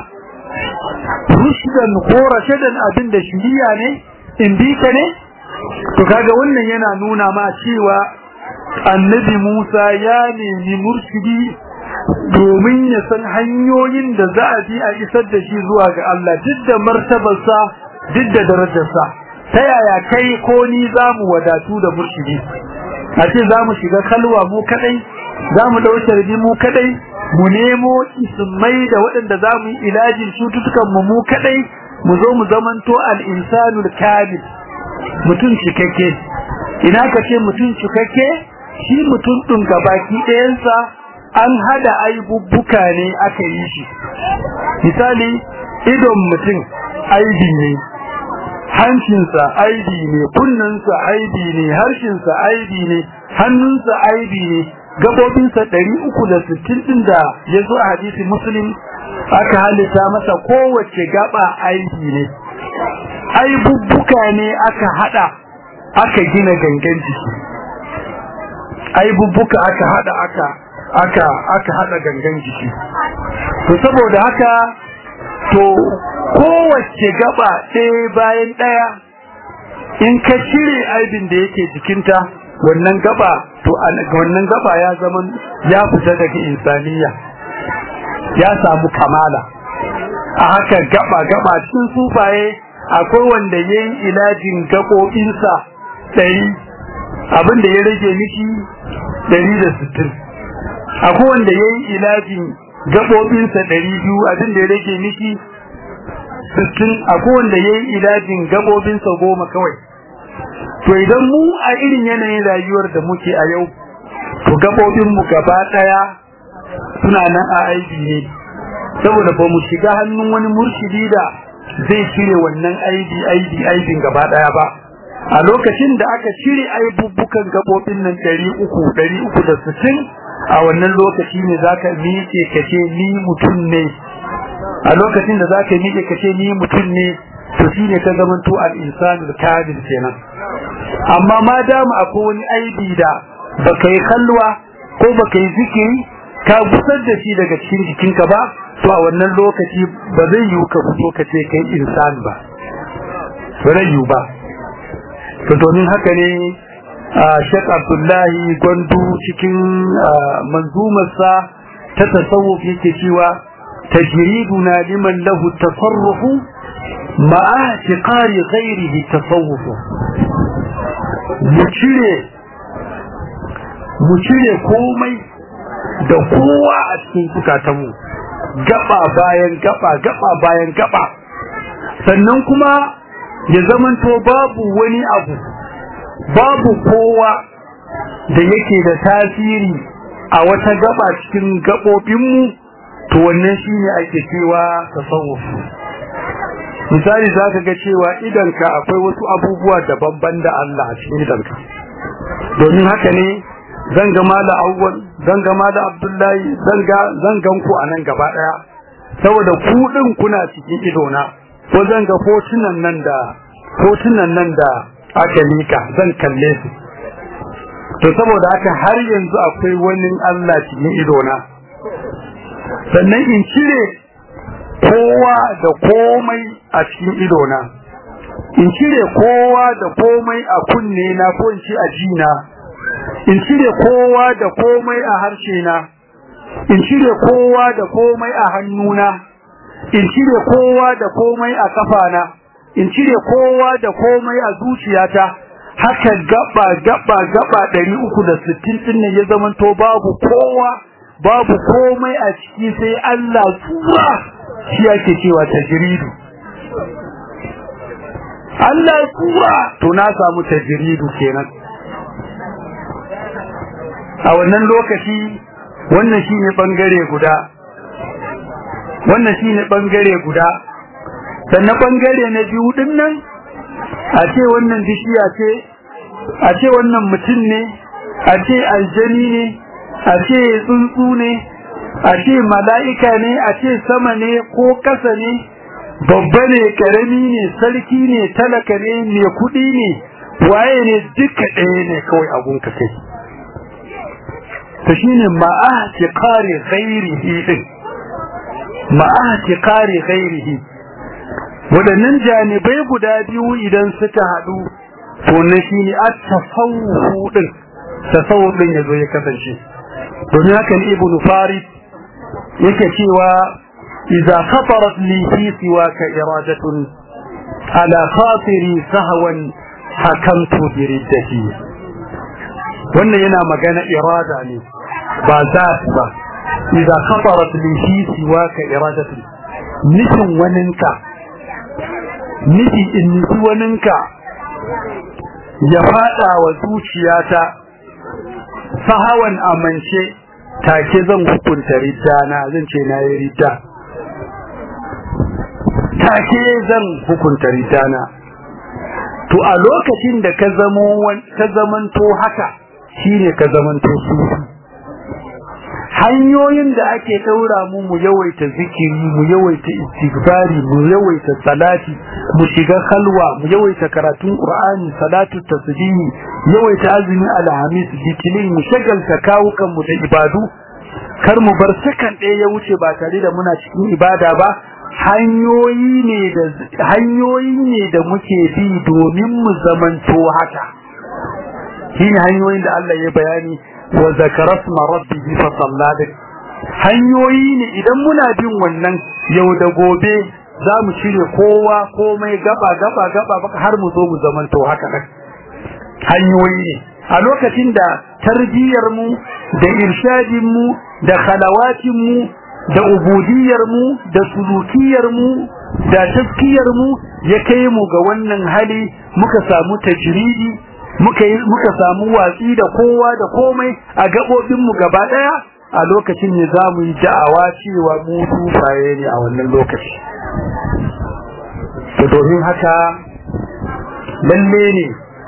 rushdan ko rashadan abin da shiriya ne in bika ne to kaga wannan yana nuna ma cewa annabi Musa ya nemi murshidi domin ya san hanyoyin da za a bi a isar da shi zuwa ga Allah duk da martabarsa duk da darajarsa ta yaya kai ko ni zamu wadatu da murshidi a ce zamu shiga kalwa mu kadai zamu dauke tarbi mu kadai mu nemo ismai da waɗanda zamu yi ilajin cututtukan mu kadai mu zo mu zamanto al-insanul kamil mutum cikakke ina ka ce mutum cikakke shi mutum din gabaki ɗayansa an hada aibubbuka ne aka yi shi misali idon mutum aibi ne hancinsa aibi ne kunnensa aibi ne harshensa aibi ne hannunsa aibi ne gabobinsa 360 din da yazo a hadisi Muslim aka halitta masa kowace gaba aibi ne aibubbuka ne aka hada aka gina gangan jiki aibubbuka aka hada gangan jiki to saboda haka to kowace gaba ɗaya bayan ɗaya in ka cire aibin da yake jikinta wannan gaba to wannan gaba ya zama ya fita daga insaniya ya samu kamala a haka gaba cikin sufaye akwai wanda yayin ilajin gabobinsa 100 abin da ya rage miki 160 akwai wanda yayin ilajin gabobinsa 200 abin da ya rage miki 60 akwai wanda yayin ilajin gabobinsa 10 kawai to idan mu a irin yanayin rayuwar da muke a yau to gabobin mu gaba daya suna nan a aibi ne saboda ba mu shiga hannun wani murshidi da zai cire wannan aibin gaba daya ba a lokacin da aka cire aibubbukan gabobin nan 360 a wannan lokaci ne zaka miƙe kace ni mutum ne a lokacin da zaka miƙe kace ni mutum ne to shine ka zamanto al-insanul kamil kenan amma ma dama akwai wani aibi da baka yi kalwa ko baka yi zikiri ka gusar da shi daga cikin jikinka ba to a wannan lokaci ba zai yi ka fito ka ce kai insan ba zai yi ba to domin haka ne Sheikh Abdullahi Gwandu cikin manzumarsa ta tasawuf yake cewa tajriduna liman lahu tasarrufu ma'a tiqari ghairihi tasawuf. mu cire komai da kowa a cikin zukatanmu, gaba bayan gaba, sannan kuma ya zamanto babu wani abu, babu kowa da yake da tasiri a wata gaba cikin gabobinmu, to wannan shine ake cewa tasawuf. Misali za ka ga cewa idanka akwai wasu abubuwa daban da Allah a cikin idanka, domin haka ne zan ga Malam Awwal, zan ga Malam Abdullahi, zan gan ku a nan gaba daya saboda ku din kuna cikin idona, ko zan ga hotunan nan da aka lika zan kalle su, to saboda haka har yanzu akwai wani Allah cikin idona. Sannan in cire kowa da komai a cikin idona, in cire kowa da komai a kunne na ko in ci a jina, in cire kowa da komai a harshe na, in cire kowa da komai a hannuna, in cire kowa da komai a kafana, in cire kowa da komai a zuciyata, haka gaba 360 din ne ya zamanto babu kowa, babu komai a ciki sai Allah tsura, shi yake cewa tajridu. Allah tsura, to na samu tajridu kenan. A wannan lokaci wannan shine bangare guda, sannan bangare na biyu din nan a ce wannan bishiya ce, a ce wannan mutum ne, a ce aljani ne, a ce tsuntsu ne, a ce mala'ika ne, a ce sama ne ko kasa ne, babba ne, karami ne, sarki ne, talaka ne, mai kudi ne, waye ne, duka ɗaya ne kawai abun ka kai. To shine ma'atiqari ghairihi din, ma'atiqari ghairihi. Wadannan janibai guda biyu idan suka hadu, to ne shine at-tasawwuf din, tasawwuf din yazo ya kasance. Domin haka ne Ibn Farid yake cewa idza khatarat li fi siwaka iradatun ala khatiri sahwan hakamtu bi riddati. Wannan yana magana irada ne ba zat ba. idza khatarat li fi siwaka iradatun, nufin waninka, nufi in nufi waninka ya fada wa zuciyata sahawan amince, take zan hukunta ridda na, zan ce na yi ridda, take zan hukunta ridda na. To a lokacin da ka zamanto haka, shine ka zamanto sufi. Hanyoyin da ake daura mu yawaita zikiri, mu yawaita istighfari, mu yawaita salati, mu shiga khalwa, mu yawaita karatun Qur'ani, salatu tasbihi, yawaita azumi alhamis, litinin, mu shagalta kawukan mu da ibadu, kar mu bar sakan ɗaya ya wuce ba tare da muna cikin ibada ba. Hanyoyi ne da muke bi domin mu zamanto haka. Shine hanyoyin da Allah ya bayani wa zakara isma rabbihi fa salla. Hanyoyi ne idan muna bin wannan yau da gobe za mu cire kowa komai gaba har mu zo mu zamanto haka nan. Hanyoyi ne a lokacin da tarbiyyar mu da irshadin mu da khalawatin mu da ubudiyar mu da sulukiyar mu da tafkiyar mu ya kai mu ga wannan hali, muka samu tajridi, muka samu watsi da kowa da komai a gabobin mu gaba daya, a lokacin ne zamu yi da'awa cewa mu tufaye ne a wannan lokaci. To domin haka lalle ne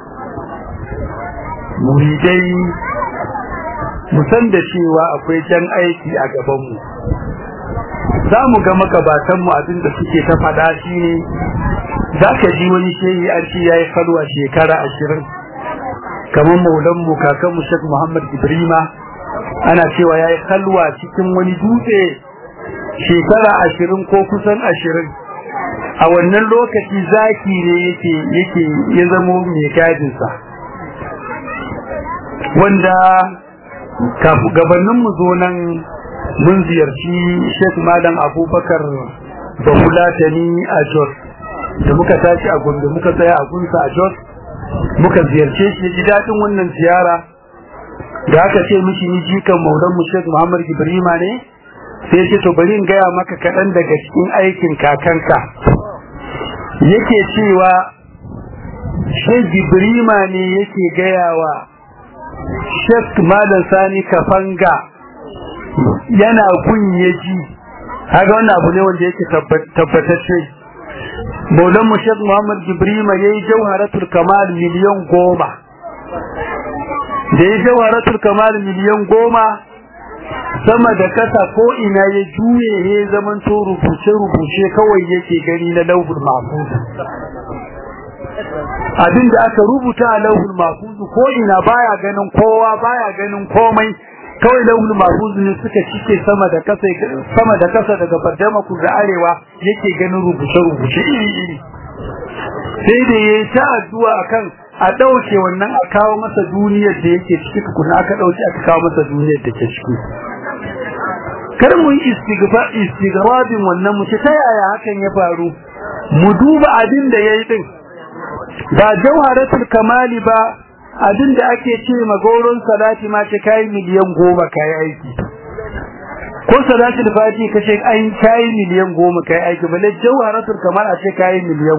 muridai mu san da cewa akwai jan aiki a gaban mu. Za mu ga magabatanmu abin da suke ta faɗa shi ne, za ka ji wani shehi an ce ya yi kalwa shekara 20, kamar maulanmu kakanmu Sheikh Muhammad Ibrima, ana cewa ya yi kalwa cikin wani dutse shekara 20 ko kusan 20. A wannan lokaci zaki ne yake ya zamo mai gadinsa. wanda gabanin mu zo nan mun ziyarci Sheikh Malam Abubakar Bahulatani a Jos da muka tashi a Gombe muka tsaya a gunsa a Jos muka ziyarce shi ji dadin wannan ziyara da aka ce mishi ni jikan maulan mu Sheikh Muhammad Ibrahima ne sai ce to bari in gaya maka kaɗan daga cikin aikin kakanka yake cewa Sheikh Ibrahima ne yake gaya wa Sheikh Malam Sani Kafanga yana kunyaji kaga wannan abu ne wanda yake tabbatacce maulan mu Sheikh Muhammad Ibrahima yayi Jawharatul Kamal miliyan 10 da yayi Jawharatul Kamal miliyan 10 sama da kasa ko ina ya juye ya zaman to rubuce kawai yake gani na lauhul mahfuz abinda aka rubuta a lauhul mahfuz ko ina baya ganin kowa baya ganin komai kawai lauhul mahfuz ne suka cike sama da kasa daga Bardama ku da arewa yake ganin rubuce iri sai da yayi ta addu'a akan a dauke wannan a kawo masa duniyar da yake ciki kuma aka dauke aka kawo masa duniyar da ke ciki kar mu yi istigrabin wannan mu ce ta yaya hakan ya faru mu duba abin da yayi din ba Jawharatul Kamali ba abin da ake ce magoron salati ma ce kai miliyan 10 kai aiki ko salatul fati kace an kai miliyan 10 kai aiki balle Jawharatul Kamal a ce kai miliyan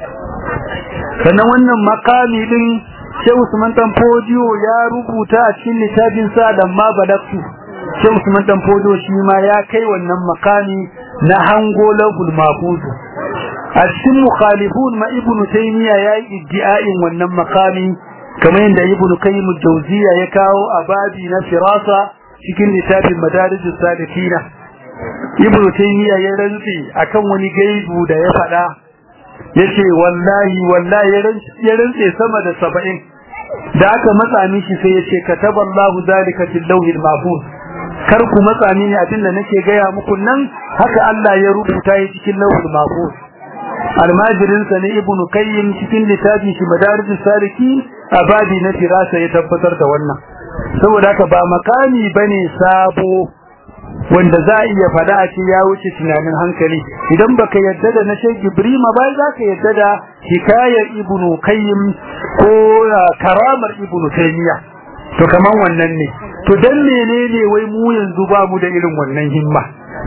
10 sannan wannan makami din Sheikh Usman Dan Fodio ya rubuta a cikin littafin sa da ma balaktu Sheikh Usman Dan Fodio shi ma ya kai wannan makami na hango lahul mahfuz a cikin mukhalifun ma Ibn Taymiyyah yayi iddia'in wannan makami kamar yadda Ibn Qayyim al-Jawziyya ya kawo a babi na firasa cikin littafin Madarijus Salikin Ibn Taymiyyah ya rantsi akan wani gaibu da ya fada yace wallahi ya rantse sama da 70 da aka matsa mishi sai yace kataballahu zalika fil lawhil mahfuz kar ku matsa mini abin da nake gaya muku nan haka Allah ya rubuta shi cikin lawhil mahfuz almajirin sa ne Ibn Qayyim cikin littafin shi Madarijus Salikin abadi na firasa ya tabbatar da wannan saboda haka ba makami bane sabo wanda za iya fada a ce ya wuce tunanin hankali idan baka yadda da na Sheikh Ibrahima ba za ka yadda da hikayar Ibn Qayyim ko karamar Ibn Taymiyyah to kaman wannan ne to dan menene wai mu yanzu ba mu da irin wannan himma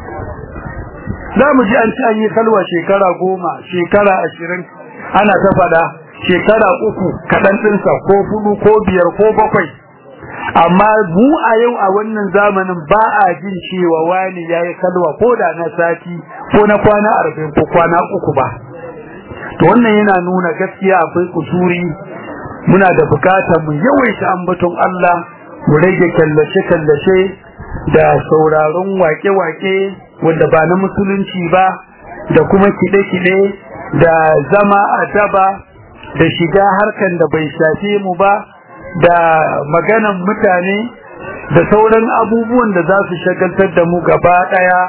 zamu ji an ci an yi kalwa shekara 10 shekara 20 ana ta fada shekara 3 kadan dinsa ko 4 ko 5 ko 7 amma mu a yau a wannan zamanin ba a jin cewa wani yayi kalwa ko da na sati ko na kwana 40 ko kwana 3 ba to wannan yana nuna gaskiya akwai kusuri muna da bukatar mu yawaita ambaton Allah mu rage kallace da sauraron wake-wake wanda ba na musulunci ba da kuma kide-kide da zama a daba da shiga harkan da bai shafe mu ba da maganan mutane da sauran abubuwan da za su shagaltar da mu gaba daya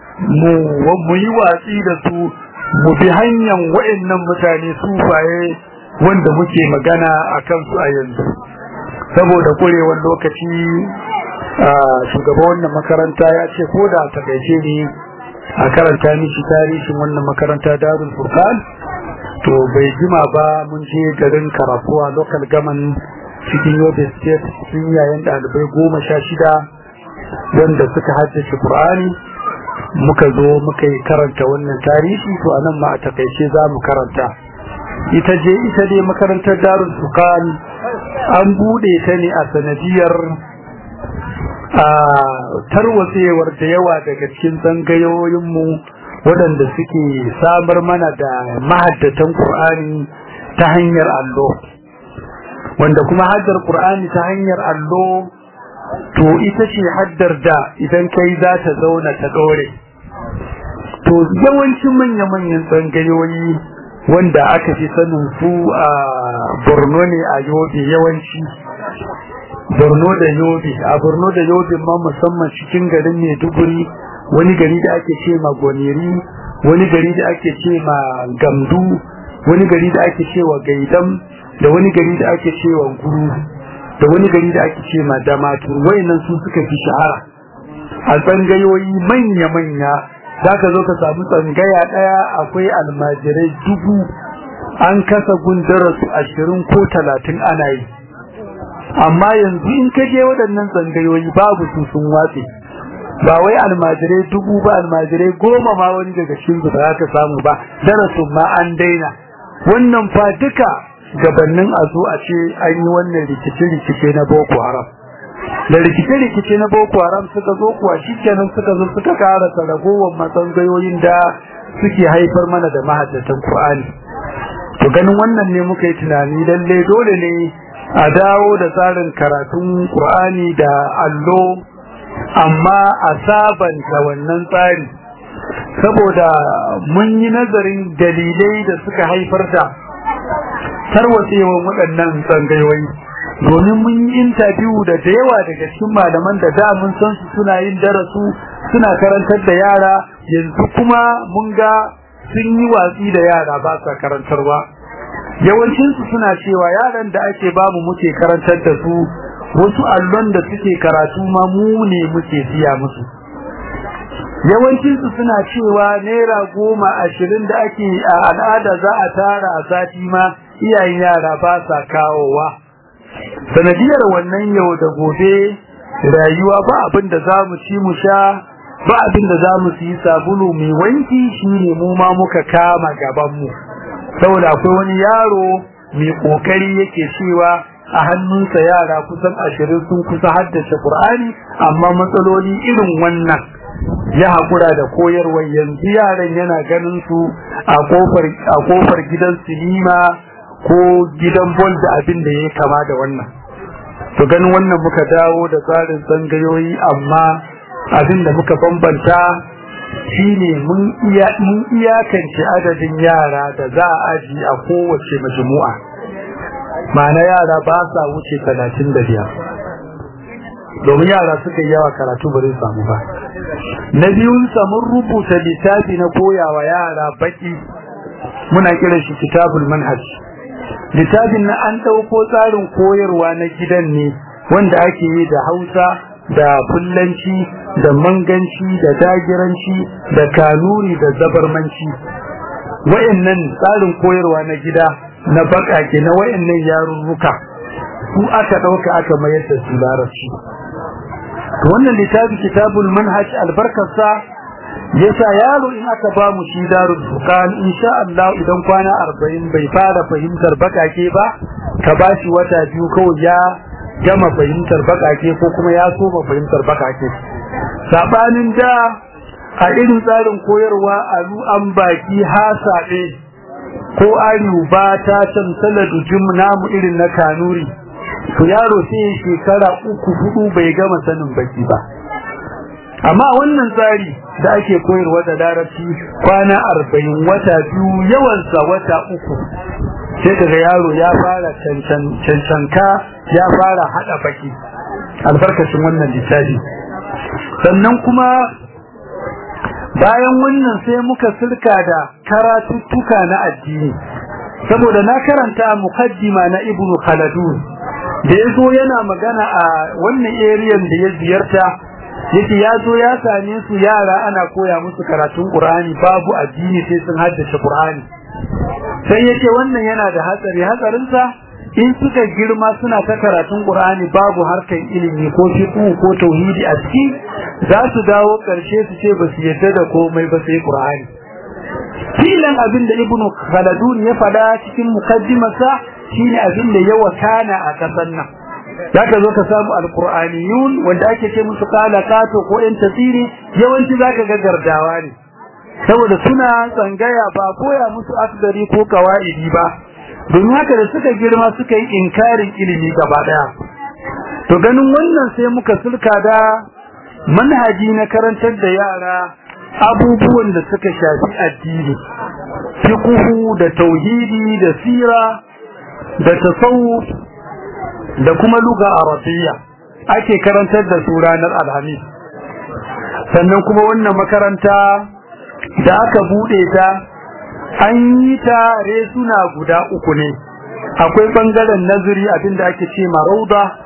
mu yi watsi da su mu bi hanyar waɗannan mutane sufaye wanda muke magana akan su a yanzu saboda kurewar lokaci shugaban wannan makaranta ya ce ko da takaice ne a karanta mishi tarihin wannan makaranta Darul Furqan to bai jima ba mun je garin Karafuwa local government cikin Yobe State sun yayin dalibai 16 wanda suka haddace Qur'ani muka zo muka yi karanta wannan tarihi to anan ma a takaice za mu karanta ita dai makarantar Darul Furqan an bude ta ne a sanadiyar tarwatsewar da yawa daga cikin zangayoyin mu waɗanda suke samar mana da mahaddatan Qur'ani ta hanyar allo wanda kuma haddar Qur'ani ta hanyar allo to ita ce haddar da idan kai za ta zauna ta dore to yawancin manyan zangayoyi wanda aka fi sanin su a Borno ne a Yobe yawanci Borno da Yobe ma musamman cikin garin Maiduguri wani gari da ake ce ma Goniri wani gari da ake ce ma Gamdu wani gari da ake ce wa Gaidam da wani gari da ake ce wa Guru da wani gari da ake ce ma Damaturu. Wayannan su suka fi shahara a tsangayoyi manya-manya. Za ka zo ka samu tsangaya ɗaya akwai almajirai 1000, an kasa gundararsu 20 ko 30 ana yi. Amma yanzu in ka je waɗannan tsangayoyi babu su, sun watse. Ba wai almajirai 1000 ba, almajirai 10 ma wani daga cikin su ba ka samu ba, darasin ma an daina. Wannan fa duka gabanin a zo a ce an yi wannan rikice-rikice na Boko Haram. Da rikice-rikice na Boko Haram suka zo kuwa shikenan suka zo suka karasa ragowar matsangayoyin da suke haifar mana da mahaddatan Qur'ani. To ganin wannan ne muka yi tunani lalle dole ne a dawo da tsarin karatun Qur'ani da allo, amma a sabanta wannan tsari, saboda mun yi nazarin dalilai da suka haifar da tarwatsewar waɗannan tsangayoyi. Domin mun yi interview da yawa daga cikin malaman da mun san su suna yin darasu, suna karantar da yara, yanzu kuma mun ga sun yi watsi da yara ba sa karantarwa. Yawancinsu suna cewa yaran da ake bamu muke karantar da su, wasu allon da suke karatu ma mu ne muke siya musu. Yawancinsu suna cewa naira 10-20 da ake a al'ada za a tara a sati ma iyayen yara ba sa kawowa. Sanadiyar wannan yau da gobe rayuwa ba abin da za mu ci mu sha, ba abin da za mu yi sabulu mai wanki, shine mu ma muka kama gabanmu. Saboda akwai wani yaro mai kokari yake cewa a hannunsa yara kusan 20 sun kusa haddace Qur'ani, amma matsaloli irin wannan ya hakura da koyarwa. Yanzu yaran yana ganin su a kofar gidan sinima ko gidan bol da abin da ya kama da wannan. To ganin wannan muka dawo da tsarin tsangayoyi, amma abin da muka bambanta shine mun iyakance adadin yara da za a aji a kowace majmu'a. Ma'ana yara ba sa wuce 35, domin yara suka yi yawa karatu ba zai samu ba. Na biyun sa mun rubuta littafi na koyawa yara baki, muna kiran shi kitabul manhaj. Littafin na an dauko tsarin koyarwa na gidan ne wanda ake yi da Hausa da Fullanci da Manganci da Dagiranci da Kanuri da Zabarmanci. Wayannan tsarin koyarwa na gida na bakake na wayannan yarurruka su aka dauka aka mayar da su Larabci. Wannan littafi kitabul manhaj albarkarsa yasa yaro in aka ba mu shi darul fuqan insha Allah idan kwana 40 bai fara fahimtar bakake ba, ka bashi wata 2 kawai ya gama fahimtar bakake ko kuma ya so fahimtar bakake. Sabanin da a irin tsarin koyarwa alu an baki hasabe ko ayu ba ta tamsala dujum namu irin na Kanuri, to yaro sai shekara 3-4 bai gama sanin baki ba. Amma wannan tsari da ake koyarwa da Larabci kwana 40 wata 2 yawansa wata 3, sai daga yaro ya fara cancanka, ya fara hada baki albarkacin wannan littafi. Sannan kuma bayan wannan sai muka sirka da karatuttuka na addini, saboda na karanta muqaddima na Ibn Khaldun da yazo yana magana a wannan area da ya ziyarta, yake yazo ya same su yara ana koya musu karatun Qur'ani babu addini sai sun haddace Qur'ani. Sai yake wannan yana da hatsarinsa in suka girma suna ta karatun Qur'ani babu harkan ilimi ko fiqh ko tauhidi a ciki, za su dawo karshe su ce ba su yadda da komai ba sai Qur'ani. Filan abin da Ibn Khaldun ya fada cikin mukaddimarsa shine abin da ya wakana a kasan nan. Zaka zo ka samu alqur'aniyun wanda ake ce musu qalaqato ko yan tafsiri, yawanci zaka ga gardawa ne, saboda suna tsangaya ba koya musu asgari ko kawaidi ba. Don haka da suka girma suka yi inkarin ilimi gaba daya. To ganin wannan sai muka sulka da manhaji na karantar da yara abubuwan da suka shafi addini, fiqh da tauhidi da sira da tasawuf da kuma lugha arabiyya ake karantar da su ranar Alhamis. Sannan kuma wannan makaranta da aka bude ta an yi ta resuna guda 3 ne. Akwai bangaren nazari abinda ake ce ma rauda,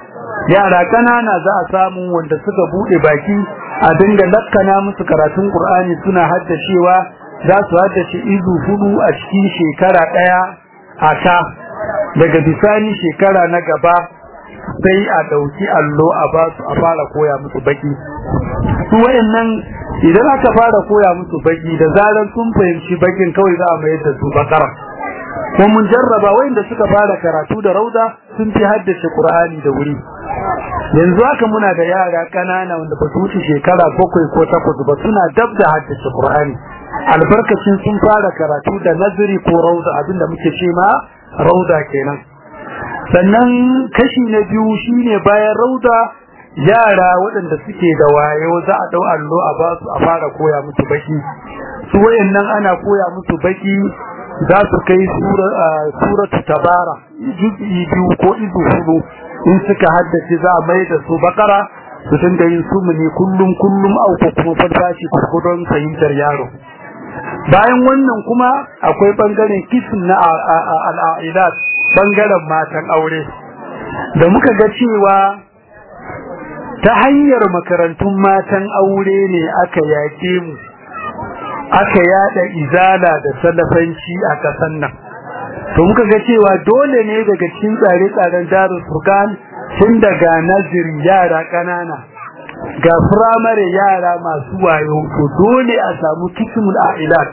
yara kanana za a samu wanda suka bude baki a dinga lakkana musu karatun Qur'ani suna haddacewa za su haddace izu 4 a cikin shekara daya aka daga bisani shekara na gaba sai a dauki allo a ba su a fara koya musu baki su wayannan idan aka fara koya musu baki da zaran sun fahimci bakin kawai za a mayar da su bakara ko mun jarraba wayanda suka fara karatu da rauda sun fi haddace Qur'ani da wuri yanzu haka muna da yara kanana wanda ba su wuce shekara 7 ko 8 ba suna dab da haddace Qur'ani albarkacin sun fara karatu da nazari ko rauda abinda muke ce ma rauda kenan sannan kashi na biyu shine bayan rauda yara waɗanda suke da wayo za a dau allo a ba su a fara koya musu baki su wayannan ana koya musu baki za su kai suratu tabara juz'i 2 ko izu 4 in suka haddace za a mai da su bakara su dinga yin sumuni kullum au ko kuma farfashi don fahimtar yaro bayan wannan kuma akwai bangaren kism na al'ailat bangaren matan aure da muka ga cewa ta hanyar makarantun matan aure ne aka yake mu aka yada izala da salafanci a kasan nan to muka ga cewa dole ne daga cikin tsare-tsaren Darul Furqan tun daga naziri yara kanana ga firamare yara masu wayo to dole a samu kismul ailat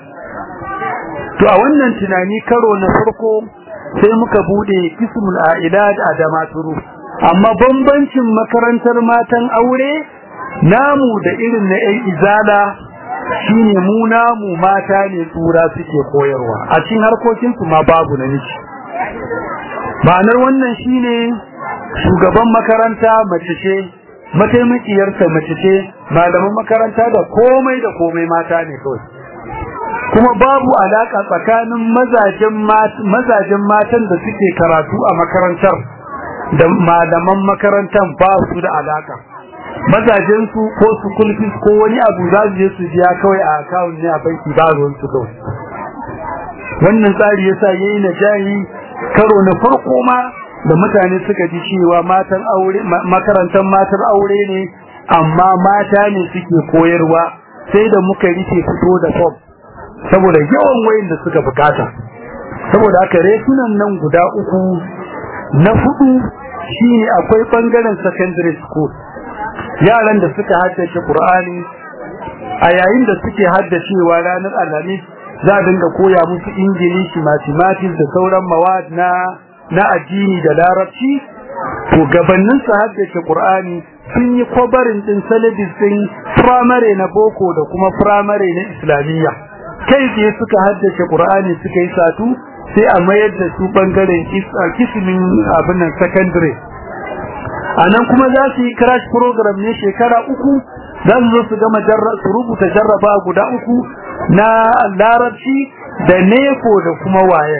to a wannan tunani karo na farko sai muka bude kismul ailat a Damaturu amma bambancin makarantar matan aure namu da irin na ƴan izala shine mu namu mata ne tsura suke koyarwa a cikin harkokin su ma babu namiji ma'anar wannan shine shugaban makaranta mace ce mataimakiyarsa mace ce malaman makaranta da komai mata ne kawai kuma babu alaka tsakanin mazajen matan da suke karatu a makarantar da malaman makarantar ba su da alaka mazajen su ko su kulfis ko wani abu za su je su biya kawai a account ne a banki ba ruwan su kawai wannan tsari yasa yayi najahi karo na farko ma da mutane suka ji cewa matan aure makarantar matar aure ne amma mata ne suke koyarwa sai da muka rike fito da form saboda yawan wayin da suka bukata saboda haka resunan nan guda 3 na 4 shine akwai bangaren secondary school yaran da suka haddace Qur'ani a yayin da suke haddacewa ranar Alhamis za a dinga koya musu Ingilishi mathematics da sauran mawad na addini da larabci to gabanin su haddace Qur'ani sun yi kobarin din syllabus din primary na boko da kuma primary na islamiyya kai sai suka haddace Qur'ani suka yi satu sai a mayar da su bangaren kismin abin nan secondary anan kuma za su yi crash program ne shekara 3 za su zo su gama su rubuta jarraba guda 3 na larabci da neko da kuma waye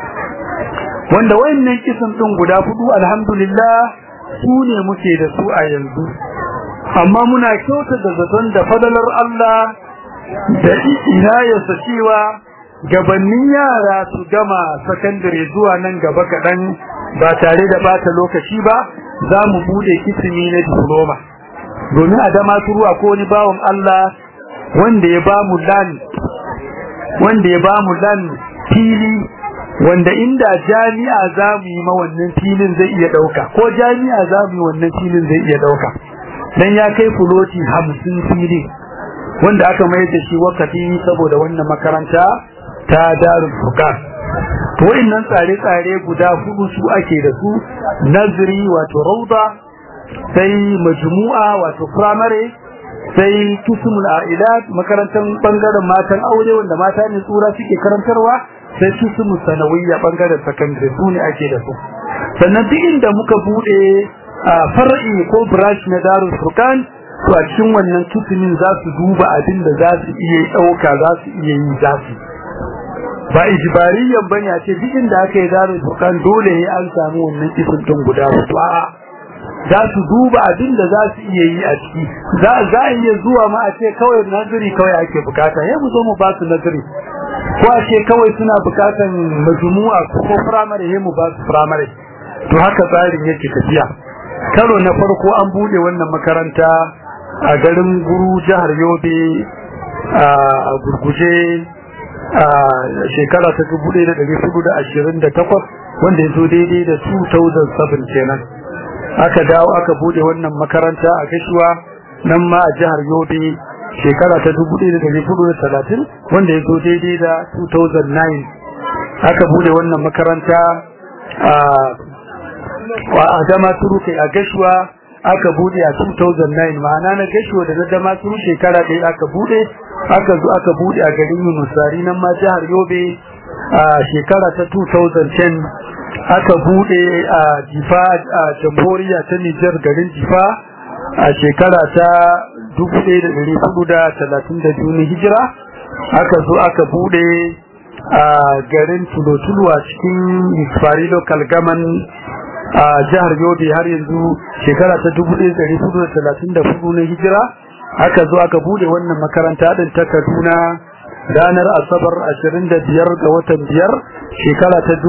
wanda wayannan kisan din guda 4 alhamdulillah su ne muke da su a yanzu amma muna kyauta da zaton da fadalar Allah da inayarsa cewa gabanin yara su gama secondary zuwa nan gaba kadan ba tare da bata lokaci ba za mu bude kisimi na diploma domin a Damaturu ko wani bawon Allah wanda ya ba mu lan fili wanda inda jami'a za mu yi ma wannan filin zai iya dauka ko jami'a za mu yi wannan filin zai iya dauka dan ya kai fuloti 50 fili wanda aka mai da shi wakati saboda wannan makaranta ta Darul Furqan to wayannan tsare-tsare guda 4 su ake da su nazari wato rauda sai majmu'a wato primary sai kismul ailat makarantar bangaren matan aure wanda mata ne tsura suke karantarwa sai kismul sanawiyya bangaren secondary su ne ake da su sannan duk inda muka bude far'i ko branch na Darul Furqan to a cikin wannan kismin za su duba abin da za su iya dauka za su iya yi za su ba ijbariyan bane a ce duk inda aka yi Darul Furqan dole ne an samu wannan kismin din guda hudu a'a za su duba abin da za su iya yi a ciki za a iya zuwa ma a ce kawai nazari kawai ake bukata ya mu zo mu ba su nazari ko a ce kawai suna bukatan majmu'a ko primary ya mu ba su primary to haka tsarin yake tafiya karo na farko an bude wannan makaranta a garin Guru jihar Yobe a gurguje a shekara ta 1428 wanda ya zo daidai da 2007 kenan aka dawo aka bude wannan makaranta a Gashuwa nan ma a jihar Yobe shekara ta 1430 wanda ya zo daidai da 2009 aka bude wannan makaranta a Damaturu kai a Gashuwa aka bude a 2009 ma'ana na Gashuwa da na Damaturu shekara ɗaya aka bude aka zo aka bude a garin Yunusari nan ma jihar Yobe a shekara ta 2010 aka bude a Jifa a Jamhuriya ta Nijar garin Jifa a shekara ta 1432 hijira aka zo aka bude a garin Tulotulu a cikin Isfari local government a jihar Yobe har yanzu shekara ta 1434 na hijira aka zo aka bude wannan makaranta din ta Kaduna ranar Asabar 25 ga watan 5 shekara ta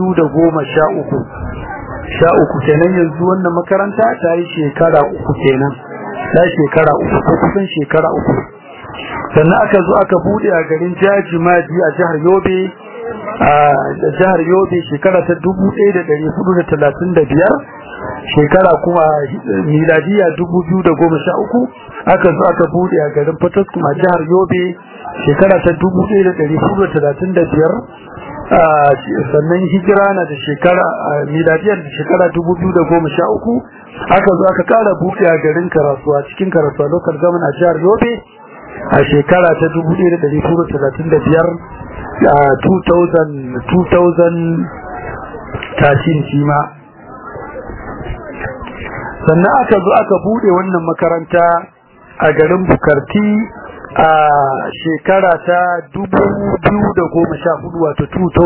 2013 kenan yanzu wannan makaranta ta yi shekara 3 kenan ta shekara 3 ko kusan shekara 3 sannan aka zo aka bude a garin Jajimaji a jihar Yobe shekara ta 1435 shekara kuma miladiya 2013 aka zo aka bude a garin Potoskum a jihar Yobe shekara ta 1435 sannan hijira na da shekara miladiyar da shekara 2013 aka zo aka kara bude a garin Karasuwa cikin Karasuwa local government a jihar Yobe a shekara ta 1435 2013 shima sannan aka zo aka bude wannan makaranta a garin Bukarti a shekara ta 2014 wato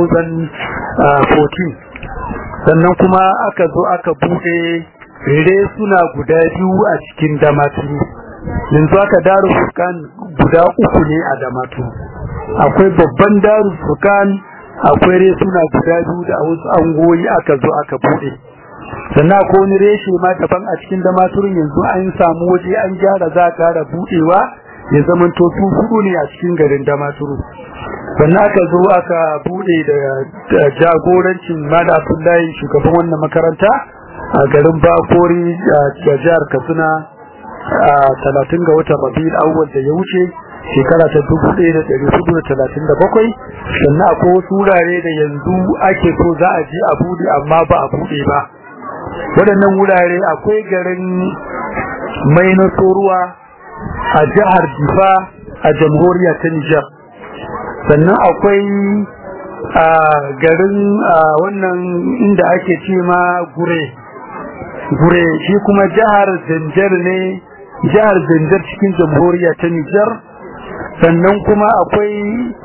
2014 sannan kuma aka zo aka bude resuna guda biyu a cikin Damaturu yanzu aka Darul Furqan guda 3 ne a Damaturu akwai babban Darul Furqan akwai resuna guda biyu da wasu angoyi aka zo aka bude sannan ko ni reshe ma daban a cikin Damaturu yanzu an samu waje an gyara za ka ra budewa ya zaman to su hudu ne a cikin garin Damaturu sannan aka zo aka bude da jagorancin Malam Abdullahi shugaban wannan makaranta a garin Bakori a jihar Katsina a 30 ga watan Rabiul Awwal da ya wuce shekara ta 1437 sannan akwai wasu wurare da yanzu ake so za a je a bude amma ba a bude ba waɗannan wurare akwai garin Maino Toruwa a jihar Jifa a jamhuriya ta Nijar sannan akwai a garin wannan inda ake ce ma Gure shi kuma jihar Zanjar ne jihar Zanjar cikin jamhuriya ta Nijar sannan kuma akwai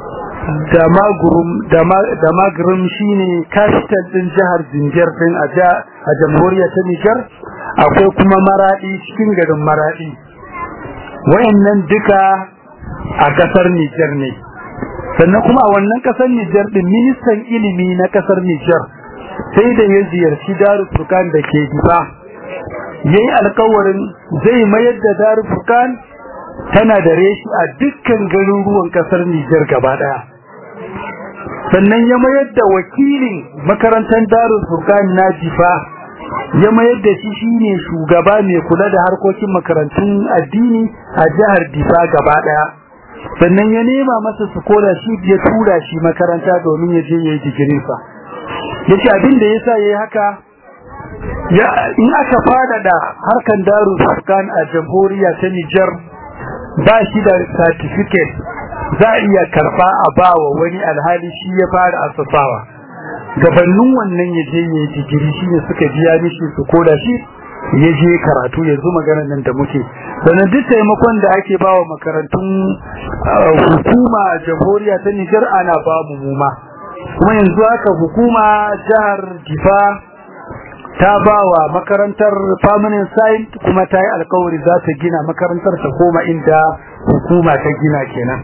Damagaram shine capital din jihar Zanjar din a jamhuriya ta Nijar akwai kuma Maradi cikin garin Maradi wayannan duka a kasar Nijar ne sannan kuma a wannan kasar Nijar din ministan ilimi na kasar Nijar sai da ya ziyarci Darul Furqan da ke Giba yayi alƙawarin zai mayar da Darul Furqan tana da reshi a dukkan garuruwan kasar Nijar gaba daya sannan ya mayar da wakilin makarantar Darul Furqan na Giba ya mayar da shi shine shugaba mai kula da harkokin makarantun addini a jihar Giba gaba daya sannan ya nema masa scholarship ya tura shi makaranta domin ya je yayi digirin sa yace abin da yasa yayi haka in aka fada da harkan Darul Furqan a jamhuriya ta Nijar ba shi da certificate za a iya karba a bawa wani alhali shi ya fara asasawa gabanin wannan ya je yayi digiri shine suka biya mishi su koda shi ya je karatu yanzu maganar nan da muke sannan duk taimakon da ake bawa makarantun hukuma a jamhuriya ta Nijar ana ba mu ma kuma yanzu haka hukuma jihar Gifa ta bawa makarantar permanent site kuma ta yi alkawari za ta gina makarantar ta koma inda hukuma ta gina kenan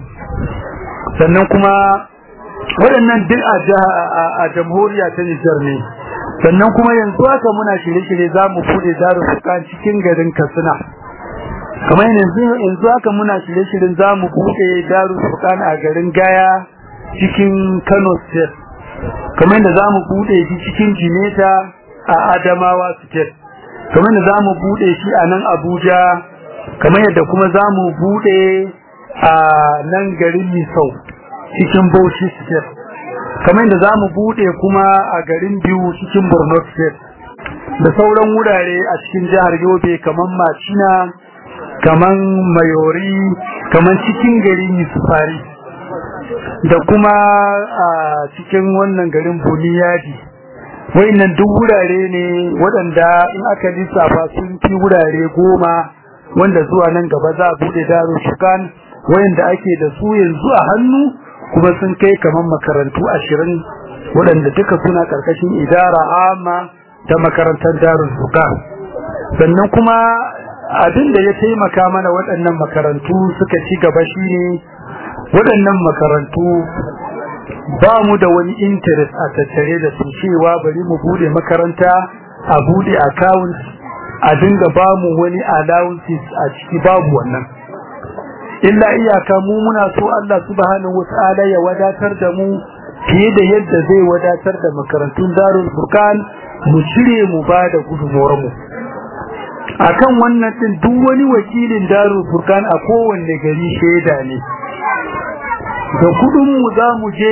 sannan kuma waɗannan duk a jamhuriya ta Nijar ne sannan kuma yanzu haka muna shirye-shirye za mu bude Darul Furqan cikin garin Katsina kamar yanzu haka muna shirye-shiryen za mu bude Darul Furqan a garin Gaya cikin Kano State kamar yadda za mu bude shi cikin Jimeta a Adamawa State kamar yadda za mu bude shi a nan Abuja kamar yadda kuma za mu bude a nan garin Misau cikin Bauchi State kamar yadda za mu bude kuma a garin Biu cikin Borno State da sauran wurare a cikin jihar Yobe kamar Macina kamar Mayori kamar cikin garin Yusufari da kuma a cikin wannan garin Buniyadi wayannan duk wurare ne waɗanda in aka lissafa sun fi wurare 10 wanda zuwa nan gaba za a bude Darul Furqan wayanda ake da su yanzu a hannu kuma sun kai kaman makarantu 20 waɗanda duka suna karkashin idara amma ta makarantar Darul Furqan sannan kuma abin da ya taimaka mana waɗannan makarantu suka ci gaba shine waɗannan makarantu ba mu da wani interest a tattare da su cewa bari mu bude makaranta a bude account a dinga ba mu wani allowances a ciki babu wannan illa iyaka mu muna so Allah subhanahu wataala ya wadatar da mu fiye da yadda zai wadatar da makarantun Darul Furqan mu cire mu ba da gudunmuwar mu akan wannan din duk wani wakilin Darul Furqan a kowanne gari shaida ne da kudin mu za mu je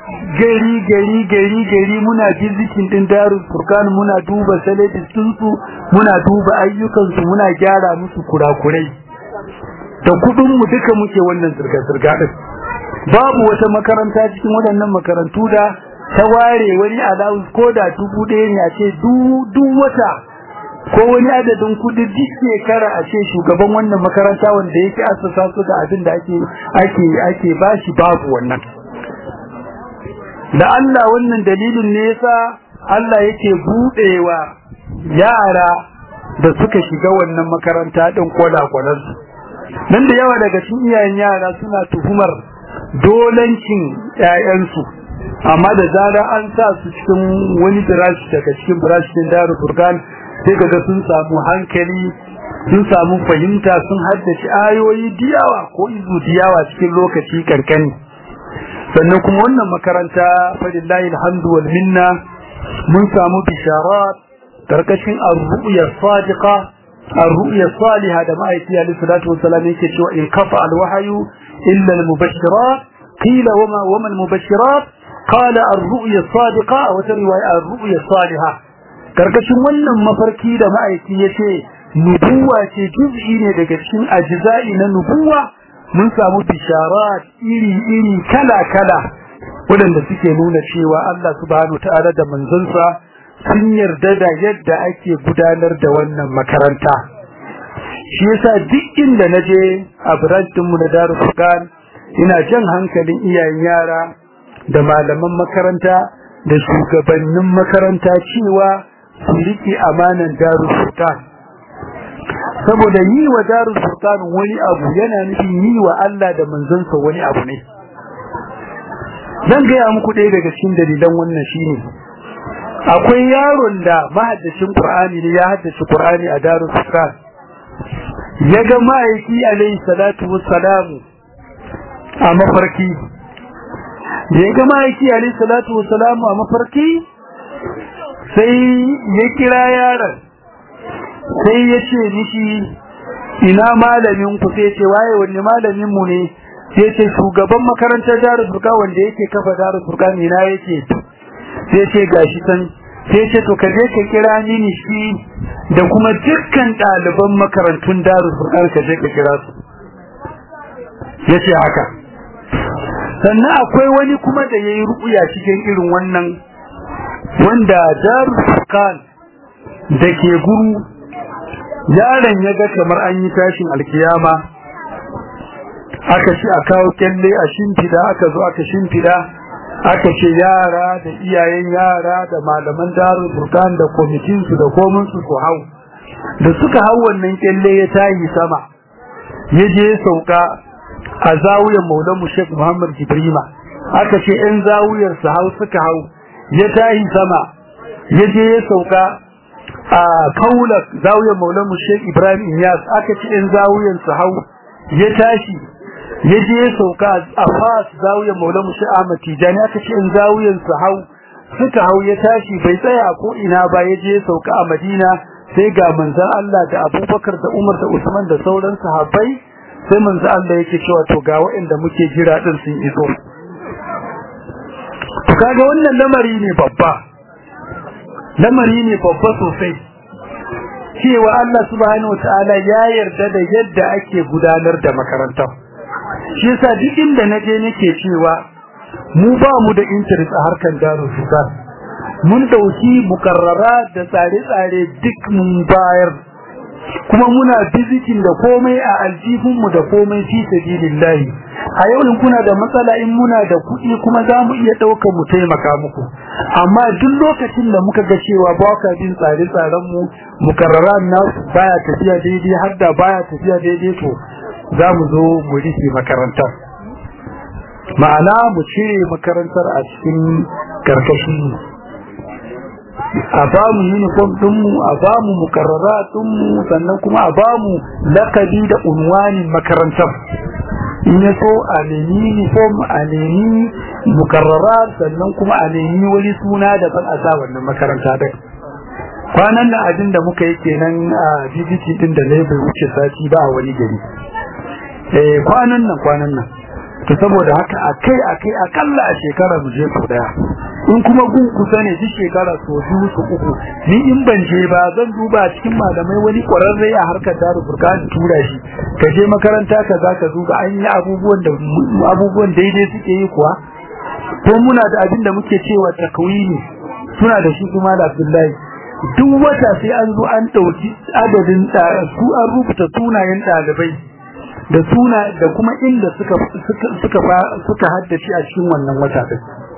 gari muna visiting din Darul Furqan muna duba salafis su muna duba ayyukan su muna gyara musu kurakurai da kudin mu duka muke wannan zirga-zirga din babu wata makaranta cikin waɗannan makarantu da ta ware wani allowance ko da 1000 ne a ce duk wata ko wani adadin kudi duk shekara a ce shugaban wannan makaranta wanda yake assasa su da abin da ake bashi babu wannan da Allah wannan dalilin ne yasa Allah yake budewa yara da suka shiga wannan makaranta din kwalakwalan su nan da yawa daga cikin iyayen yara suna tuhumar dolancin ƴaƴansu amma da zara an sa su cikin wani branch daga cikin branch din Darul Furqan sai kaga sun samu hankali sun samu fahimta sun haddace ayoyi diyawa ko izu diyawa cikin lokaci karkani sannan kuma wannan makaranta fadillahi alhamdu wal minna mun samu bisharat karkashin ar-ru'ya sadiqa ar-ru'ya salihah da ma'aiki alayhi salatu wassalam yake cewa in kafa al-wahyu illa al-mubashirat qila wama al-mubashirat qala ar-ru'ya sadiqa wa riwaya ar-ru'ya salihah karkashin wannan mafarki da ma'aiki yace nubuwa ce juz'i ne daga cikin ajza'i na nubuwa mun samu bisharat iri kala wadanda suke nuna cewa Allah subhanahu ta'ala da manzonsa sun yarda da yadda ake gudanar da wannan makaranta shi yasa duk inda naje a branch mu na Darul Furqan ina jan hankalin iyayen yara da malaman makaranta da shugabannin makaranta cewa su rike amanan Darul Furqan saboda yi wa Darul Furqan wani abu yana nufin yi wa Allah da manzonsa wani abu ne dan ga muku ɗaya daga cikin dalilan wannan shine akwai yaron da mahaddacin Qur'ani ne ya haddace Qur'ani a Darul Furqan yaga ma'aiki alayhi salatu wassalam a mafarki yaga ma'aiki alayhi salatu wassalam a mafarki sai ya kira yaron sai ya ce mishi ina malamin ku sai ce waye wanne malamin mu ne sai ce shugaban makarantar Darul Furqan wanda yake kafa Darul Furqan ina yake sai ce gashi san sai ce to kaje ka kira mini shi da kuma dukkan ɗaliban makarantun Darul Furqan kaje ka kira su yace haka sannan akwai wani kuma da yayi ruƙuya cikin irin wannan wanda Darul Furqan dake guru yaron ya ga kamar an yi tashin alkiyama aka ci a kawo kyalle a shimfida aka zo aka shimfida aka ce yara da iyayen yara da malaman Darul Furqan da kwamitin su da komin su hau da suka hau wannan kyalle ya tayi sama ya je sauka a zawiyar Maulana Sheikh Muhammad Jibrima aka ce ɗan zawiyar su hau suka hau ya tayi sama yaje ya sauka a kaula zawiyar Maulana Sheikh Ibrahim Iyas aka ci in zawiyan su hau ya tashi yaje ya sauka a fas zawiyar Maulana Sheikh Ahmad Tijani aka ci in zawiyan su hau suka hau ya tashi bai tsaya ko ina ba yaje ya sauka a Madina sai ga manzon Allah da Abubakar da Umar da Usman da sauran sahabbai sai manzon Allah yake cewa to ga waɗanda muke jira din sun iso to kaga wannan lamari ne babba sosai cewa Allah subhanahu wataala ya yarda da yadda ake gudanar da makarantar shi yasa duk inda naje nake cewa mu ba mu da interest a harkan Darul Furqan mun dauki mukarrara da tsare-tsare duk mun bayar kuma muna visiting da komai a aljihun mu da komai fi sabilillah a yau in kuna da matsala in muna da kuɗi kuma za mu iya ɗaukar mu taimaka muku amma duk lokacin da muka ga cewa ba ka bin tsare-tsaren mu mukarraran nasu baya tafiya daidai har da baya tafiya daidai to za mu zo mu rufe makarantar ma'ana mu cire makarantar a cikin karkashin mu a ba mu uniform ɗinmu a ba mu mukarrara ɗinmu sannan kuma a ba mu lakabi da unwanin makarantar in ya so a nemi uniform a nemi mukarrara sannan kuma a nemi wani suna da ban a sa wannan makaranta da kwanan nan abin da muka yi kenan a BBC din da ne bai wuce sati ba a wani gari kwanan nan to saboda haka akai akalla a shekara mu je ku daya in kuma gun kusa ne duk shekara so biyu so uku ni in ban je ba zan duba cikin malamai wani kwararre a harkar Darul Furqan tura shi ka je makaranta ka zaka duba an yi abubuwan daidai suke yi kuwa ko muna da abin da muke cewa takwini suna da shi kuma da Abdullahi duk wata sai an zo an dauki adadin su an rubuta sunayen dalibai da suna da kuma inda suka haddace a cikin wannan wata din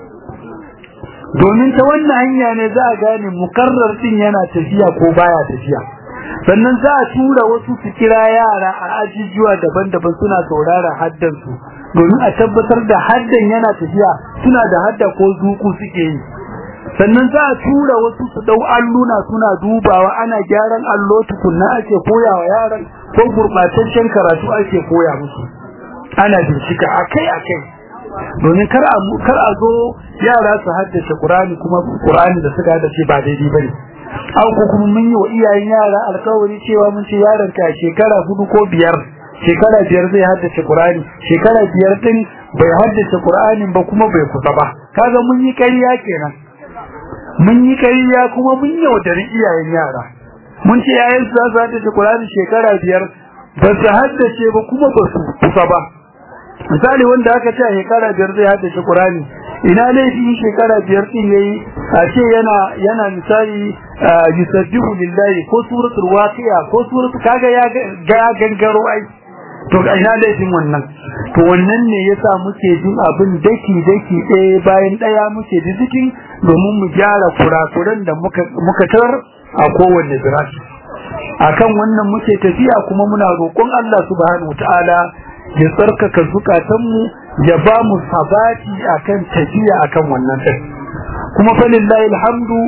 domin ta wannan hanya ne za a gane mukarrar din yana tafiya ko baya tafiya sannan za a tura wasu su kira yara a ajijuwa daban-daban suna saurara haddan su domin a tabbatar da haddan yana tafiya suna da hadda ko zuku suke yi sannan za a tura wasu su dau alluna suna dubawa ana gyaran allo tukunna ake koyawa yaran ko gurbataccen karatu ake koya musu ana bincika akai domin kar a zo yara su haddace Qur'ani kuma Qur'ani da suka haddace ba daidai bane au ko kuma mun yi wa iyayen yara alƙawari cewa mun ce yaron ka shekara 4 ko 5 shekara 5 zai haddace Qur'ani shekara 5 din bai haddace Qur'anin ba kuma bai kusa ba kaga mun yi ƙarya kenan mun yi ƙarya kuma mun yaudari iyayen yara mun ce yayin su za su haddace Qur'ani shekara 5 ba su haddace ba kuma ba su kusa ba misali wanda aka ce shekara 5 zai haddace Qur'ani ina laifi shekara 5 din yayi a ce yana misali yusabbihu lillahi ko suratul waqi'a ko suratul kaga ya gangaro ai to ina laifin wannan to wannan ne yasa muke jin abin daki ɗaya bayan ɗaya muke dizikin domin mu gyara kurakuran da muka tar a kowanne zirafi akan wannan muke tafiya kuma muna roƙon Allah subhanahu wataala ya tsarkaka zukatanmu ya ba mu sabati akan tafiya akan wannan din kuma fa lillahi alhamdu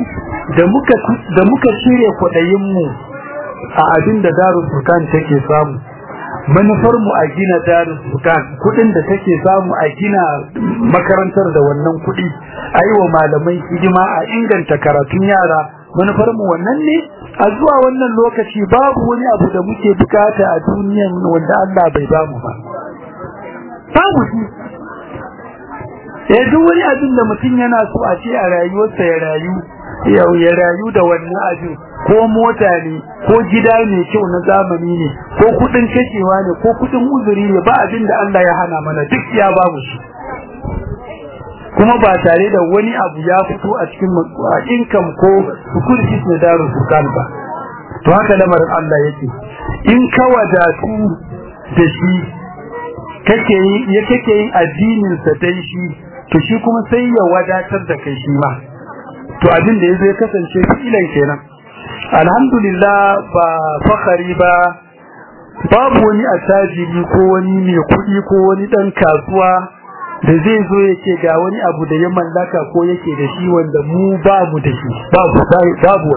da muka shirye kwadayin mu a abin da Darul Furqan take samu manufar mu a gina Darul Furqan kudin da take samu a gina makarantar da wannan kudi aiwa malamai hidima a inganta karatun yara manufar mu wannan ne a zuwa wannan lokaci babu wani abu da muke bukata a duniyan wanda Allah bai ba mu ba babu shi duk wani abin da mutum yana so a ce a rayuwarsa ya rayu da wannan abin ko mota ne ko gida ne kyau na zamani ne ko kudin kashewa ne ko kudin uzuri ne ba abin da Allah ya hana mana duk ya ba mu shi kuma ba tare da wani abu ya fito a cikin income ko security na Darul Furqan ba to haka lamarin Allah yake in ka wadatu da shi kake yin addinin sa dai shi to shi kuma sai ya wadatar da kai shi ma to abin da yazo ya kasance filan kenan alhamdulillah ba fakhari ba babu wani attajiri ko wani mai kudi ko wani dan kasuwa da zai zo ya ce ga wani abu da ya mallaka ko yake da shi wanda mu babu da shi, babu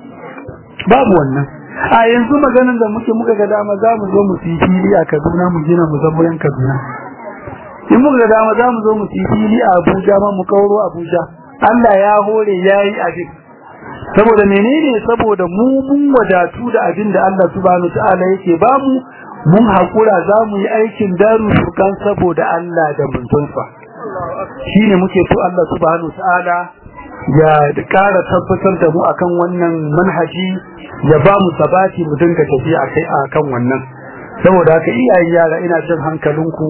wannan. A yanzu maganin da muka ga dama za mu zo mu fili a Kaduna mu gina mu zama yan Kaduna. In muka ga dama za mu zo mu fili a Abuja ma mu kauro Abuja. Allah ya hore yayi abin. Saboda menene? Saboda mu mun wadatu da abin da Allah subhanahu ta'ala yake bamu, mun hakura za mu yi aikin Darul Furqan saboda Allah da manzonsa. Shine muke so Allah subhanahu ta'ala ya ƙara tabbatar da mu akan wannan manhaji, ya ba mu sabati mu dinga tafiya kai akan wannan. Saboda haka iyayen yara ina jin hankalinku,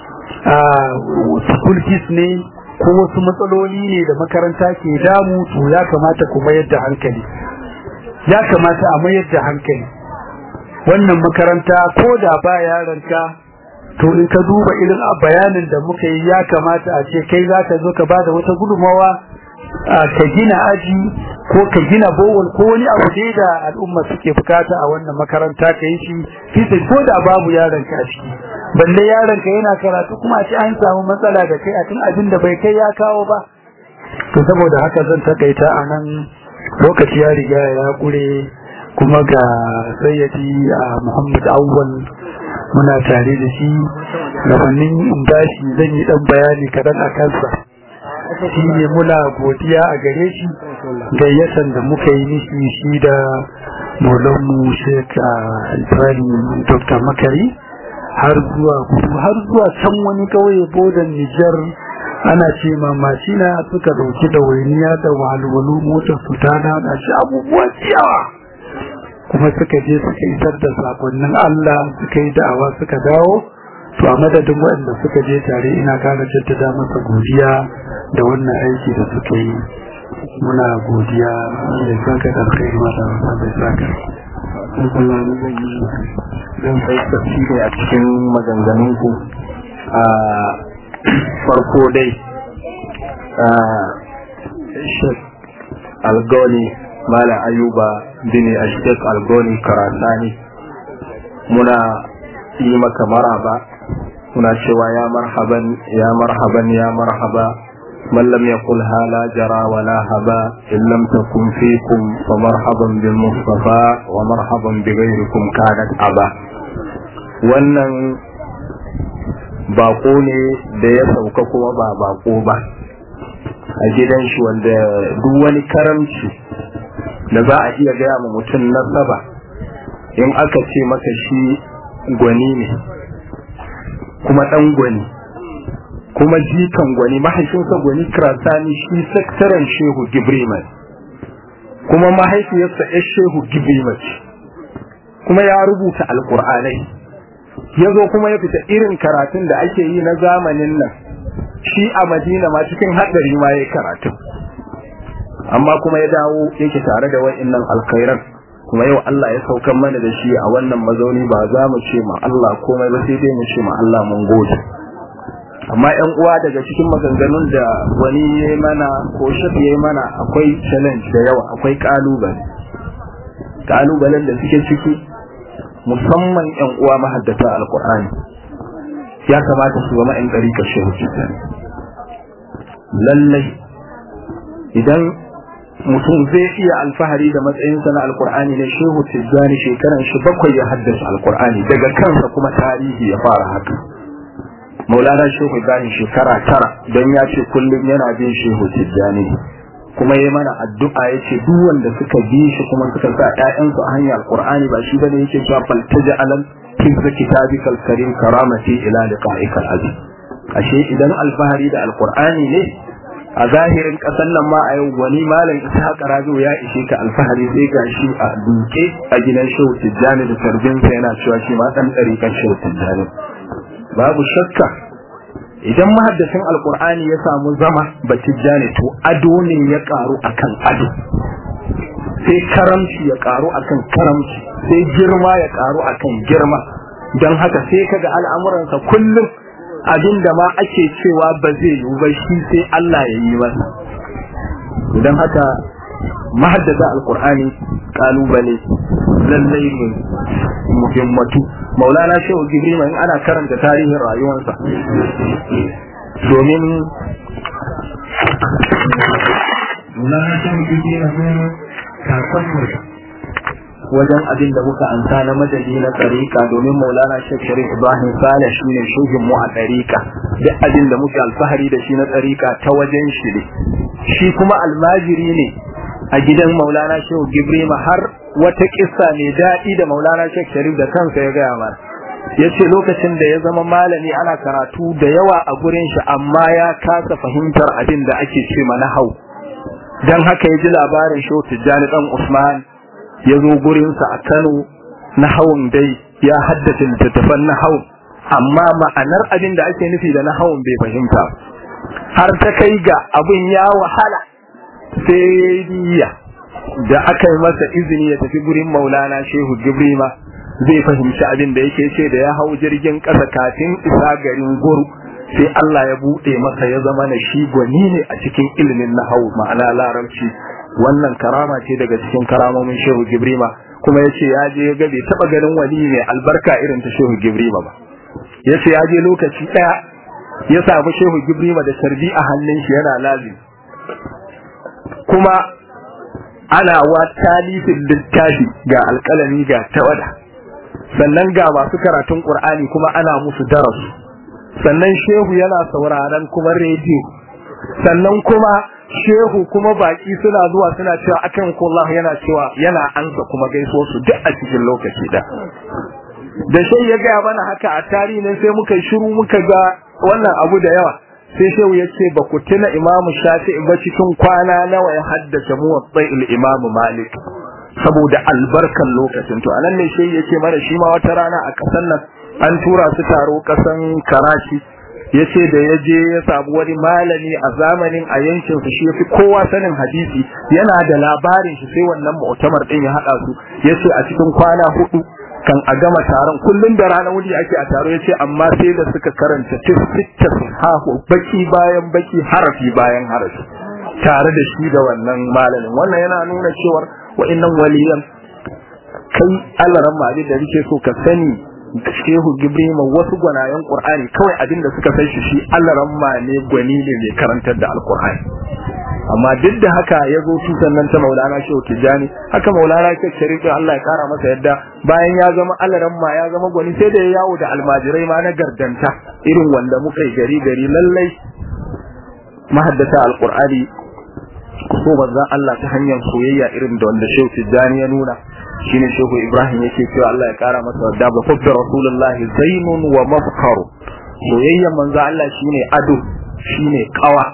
school fees ne ko wasu matsaloli ne da makaranta ke damu, to ya kamata ku mayar da hankali, ya kamata a mayar da hankali. Wannan makaranta ko da ba yaranka, to in ka duba irin bayanin da muka yi, ya kamata a ce kai za ka zo ka bada wata gudunmawa, ka gina aji ko ka gina bowl ko wani abu dai da al'umma suke bukata a wannan makaranta ka yi shi fita, ko da babu yaranka a ciki. Balle yaranka yana karatu kuma a ce an samu matsala da kai a tun abin da bai kai ya kawo ba. To saboda haka zan takaita a nan, lokaci ya riga ya kure, kuma ga sayyadi Muhammad Awwal muna tare da shi, gabanin in bashi zan yi dan bayani kadan a kansa. Shi ne muna godiya a gare shi gayyatan da muka yi mishi, shi da Maulanmu Sheikh Ibrahim Dr. Makari, har zuwa can wani kauye bodan Nijar, ana ce mamashina suka dauki da wainiya da walwalu, motar su ta da shi abubuwa ciyawa, kuma suka je suka isar da sakonnin Allah, suka yi da'awa suka dawo. To a madadin waɗanda suka je tare, ina kara jaddada masa godiya da wannan aiki da suka yi. Muna godiya da saka da alkhairi mata da saka. Zan sai tafsiri a cikin maganganunku. Farko dai Sheikh Algoni Malam Ayuba bin Sheikh Algoni Karasani, muna yi maka maraba, muna cewa ya marhaban ya marhaban ya marhaba, man lam yaqul hala jara wala haba, in lam takun fikum fa marhaban bil mustafa wa marhaban bi ghayrikum kanat aba. Wannan bako ne da ya sauka kuma ba bako ba a gidan shi, wanda duk wani karamci da za a iya gaya ma mutum nasaba, in aka ce maka shi gwani ne, kuma dan gwani, kuma jikan gwani, mahaifinsa gwani Karasani shi sektaran Shehu Gibrima, kuma mahaifiyarsa ya Shehu Gibrima, kuma ya rubuta alkur'anai, ya zo kuma ya fita irin karatun da ake yi na zamanin nan, shi a Madina ma cikin haɗari ma ya karatu, amma kuma ya dawo yake tare da wa'innan alkhairan. Kuma yau Allah ya saukan mana da shi a wannan mazauni, ba za mu ce ma Allah komai ba, sai dai mu ce ma Allah mun gode. Amma ƴan uwa, daga cikin maganganun da wani ya yi mana ko shafi ya yi mana, akwai challenge da yawa, akwai kalubalen da suke ciki, musamman ƴan uwa mahaddata alkur'ani ya kamata su zama ƴan ɗariƙar Shehu Tijjani. Lallai idan mutum zai iya alfahari da matsayinsa na alkur'ani ne, Shehu Tijjani shekaran shi 7 ya haddasa alkur'ani, daga kansa kuma tarihi ya fara haka. Maulana Shehu Ibrahim shekara 9, don ya ce kullum yana bin Shehu Tijjani, kuma ya mana addu'a ya ce duk wanda suka bi shi kuma suka sa ƴaƴansu a hanyar alkur'ani, ba shi bane yake cewa faltaja'alan hifza kitabikal karim karamati ila liqa'ikal azim. Ashe idan alfahari da alkur'ani ne, a zahirin ƙasar nan ma a yau wani malam Ishaq Rabi'u ya ishe ka alfahari, sai ga shi a duke a gidan Shehu Tijjani da sarbinsa yana cewa shi ma ɗan ɗariƙar Shehu Tijjani. Babu shakka idan mahaddacin alkur'ani ya samu zama ba Tijjani, to ado ne ya ƙaru akan ado, sai karamci ya ƙaru akan karamci, sai girma ya ƙaru akan girma. Don haka sai kaga al'amuransa kullum abin da ma ake cewa ba zai yi ba, shi sai Allah ya yi masa. Don haka mahaddata alkur'ani kalubale lallai ne muhimmatu. Maulana Shehu Gibrima, in ana karanta tarihin rayuwarsa domin na san kike na kakon mu wajen abin da muka ansa na madadi na tsarika, domin Maulana Sheikh Sharif Ibrahim Saleh shine shugin mu a tsarika. Duk abin da muke alfahari da shi na tsarika ta wajen shi ne. Shi kuma almajiri ne a gidan Maulana Sheikh Gibrima. Har wata kissa mai daɗi da Maulana Sheikh Sharif da kansa ya gaya mana. Yace lokacin da ya zama malami ana karatu da yawa a gurin shi, amma ya kasa fahimtar abin da ake ce ma nahau. Dan haka ya ji labarin Shehu Tijjani dan Usman ya zo gurinsa a Kano. Nahawun dai ya haddace littattafan nahawun, amma ma'anar abin da ake nufi da nahawun bai fahimta. Har ta kai ga abin ya wahala, sai da aka yi masa izini ya tafi gurin Maulana Shehu Gibrima zai fahimci abin da yake ce. Da ya hau jirgin ƙasa kafin isa garin Guru, sai Allah ya buɗe masa ya zama na shi gwani ne a cikin ilimin nahawu, ma'ana larabci. Wannan karama ce daga cikin karamomin Shehu Gibrima, kuma ya ce ya je ga bai taɓa ganin wani mai albarka irin ta Shehu Gibrima ba. Ya ce ya je lokaci ɗaya ya samu Shehu Gibrima da sarbi a hannun shi yana lazimi, kuma ana wa talifin littafi ga alƙalami ga tawada, sannan ga masu karatun Qur'ani kuma ana musu darasu, sannan Shehu yana sauraron kuma rediyo, sannan kuma Shehu kuma baki suna zuwa suna cewa akan kullahu, yana cewa yana ansa kuma gaiso su duk a cikin lokaci da Shehu ya gaya mana haka a tarihi ne, sai muka shiru muka ga wannan abu da yawa. Sai Shehu ya ce ba ku tuna Imamu Shafi'i ba cikin kwana nawa ya haddace muwatta'il Imamu Malik saboda albarkan lokacin. To anan ne Shehu ya ce mana shi ma wata rana a kasan nan an tura su taro kasan Karachi. Yace da ya je ya samu wani malami a zamanin a yankin su, shi yafi kowa sanin hadisi, yana da labarin shi, sai wannan mu'tamar din ya hada su. Yace a cikin kwana 4 kan a gama taron, kullun da rana wuri ake a taro, yace amma sai da suka karanta hahu baki bayan baki, harafi bayan harafi, tare da shi da wannan malamin. Wannan yana nuna cewa wa'annan waliyan kai alaran mali da yake so ka sani, Shehu Gibrima wasu gwanayen Qur'ani kawai abin da suka san shi alaramma ne, gwani ne mai karantar da Al-Qur'ani. Amma duk da haka ya zo tutan nan ta Maulana Shehu Tijjani, haka Maulana Sheikh Sharif Allah ya kara masa yadda, bayan ya zama alaramma ya zama gwani, sai da ya yawo da almajirai ma na gardanta irin wanda muka yi gari lallai mahaddata Al-Qur'ani ku so manzon Allah ta hanyar soyayya irin da wanda Shehu Tijjani ya nuna. Shine Shehu Ibrahim yake cewa Allah ya kara masa da ba hubbi Rasulullahi zainun wa mafkaru. Soyayyan manzo Allah shine ado, shine kawa.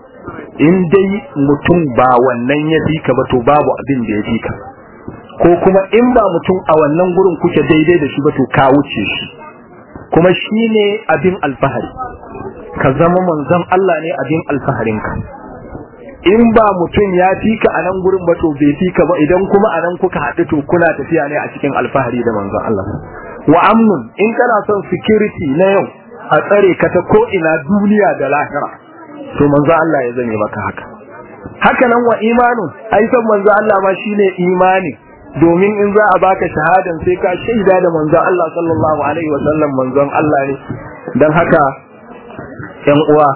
In dai mutum ba wannan ya fika ba, to babu abin da ya fika. Ko kuma in ba mutum a wannan gurin kuke daidai da shi ba, to ka wuce shi. Kuma shine abin alfahari. Ka zama manzon Allah ne abin alfaharinka. In ba mutum ya fika a nan gurin ba, to bai fika ba. Idan kuma a nan kuka haɗu, to kuna tafiya ne a cikin alfahari da manzon Allah. Wa amnun, in kana son security na yau a tsare ka ta ko ina duniya da lahira, to manzon Allah ya zame maka haka. Haka nan wa imanun, ai san manzon Allah ma shine imani, domin in za a baka shahadan sai ka shaida da manzon Allah sallallahu alaihi wa sallam manzon Allah ne. Dan haka ƴan uwa,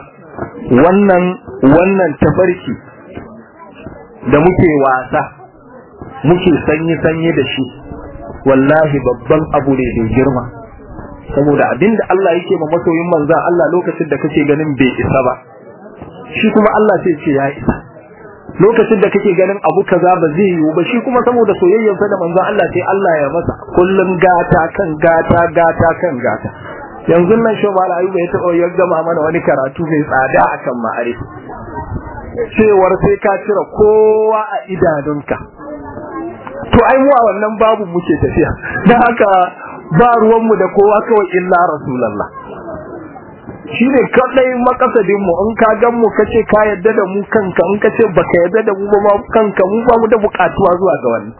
wannan tafarki da muke wasa muke sanyi da shi, wallahi babban abu ne da girma, saboda abinda Allah yake ma masoyin manzon Allah lokacin da kake ganin bai isa ba, shi kuma Allah sai ce ya isa. Lokacin da kake ganin abu kaza ba zai yiwu ba, shi kuma saboda soyayyarsa da manzon Allah sai Allah ya masa kullun gata kan gata kan gata. Yanzu nan shi mala Ayuba ya taɓa ya gama mana wani karatu mai tsada akan ma'arifa, cewar sai ka cire kowa a idanunka. To ai mu a wannan babu muke tafiya, dan haka ba ruwanmu da kowa kawai illa Rasulullah. Shine kadai makasadin mu, in ka gan mu kace ka yadda da mu kanka, in kace baka yadda da mu ba kanka, mu ba mu da bukatuwa zuwa ga wannan.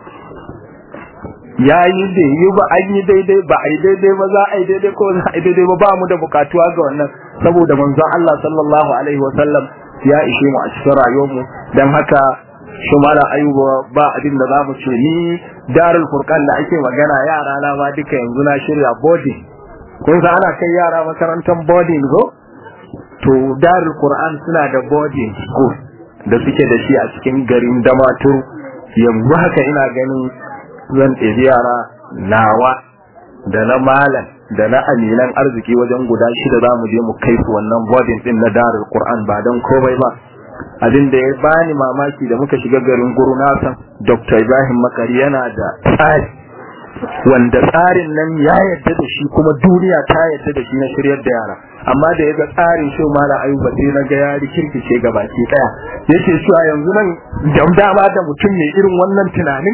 Yayi da yi ba an yi daidai, ba ai daidai ba za a yi daidai, ko za a yi daidai ba mu da bukatuwa ga wannan, saboda manzon Allah sallallahu alaihi wasallam ya ishe mu a cikin rayuwar mu. Dan haka shi mala Ayuba ba abin da zamu ce, ni Darul Furqan da ake magana, yara na ma duka yanzu na shirya boarding. Kun san ana kai yara makarantar boarding go? To to Darul Qur'an suna da boarding school da suke da shi a cikin garin Damaturu. Yanzu haka ina ganin zan ɗebi yara nawa da na malam da na aminan arziki wajen guda 6 za mu je mu kai su wannan boarding din na Darul Qur'an ba don komai ba. Abin da ya bani mamaki da muka shiga garin Guru Nasan, Dr. Ibrahim Makari yana da tsari wanda tsarin nan ya yadda da shi kuma duniya ta yadda da shi na shiryar da yara, amma da ya ga tsarin shi Malam Ayuba sai na ga ya rikirkice gabaki daya. Yake shi a yanzu nan dama da mutum mai irin wannan tunanin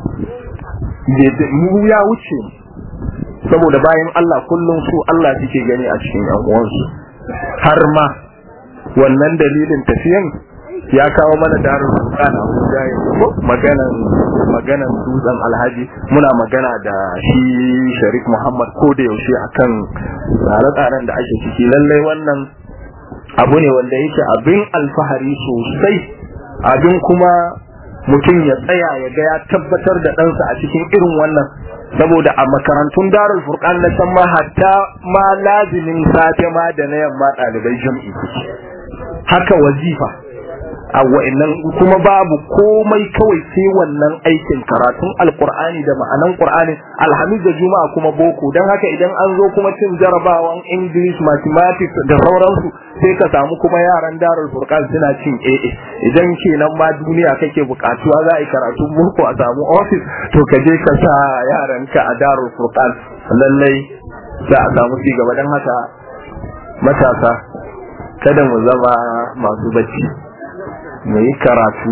mu ya wuce, saboda bayan Allah kullum su Allah suke gani a cikin yan uwansu. Har ma wannan dalilin tafiyan ya kawo mana Darul Qur'an a Abuja maganan dutsen Alhaji. Muna magana da shi Sharif Muhammad ko da yaushe akan tsare-tsaren da ake ciki. Lallai wannan abu ne wanda yake abin alfahari sosai, abin kuma mutum ya tsaya ya ga ya tabbatar da ɗansa a cikin irin wannan, saboda a makarantun Darul Furqan na san ma hatta ma lazimin safe ma da na yamma ɗalibai jam'i haka wazifa a wa'annan, kuma babu komai kawai sai wannan aikin karatun alkur'ani da ma'anan qur'ani, alhamis da juma'a kuma boko. Dan haka idan an zo kuma cin jarabawan English, mathematics da sauransu sai ka samu kuma yaran Darul Furqan suna cin AA. Idan kenan ma duniya kake bukatuwa za a yi karatun boko a samu office, to ka je ka sa yaranka a Darul Furqan, lallai za a samu ci gaba. Dan haka matasa kada mu zama masu bacci, mu yi karatu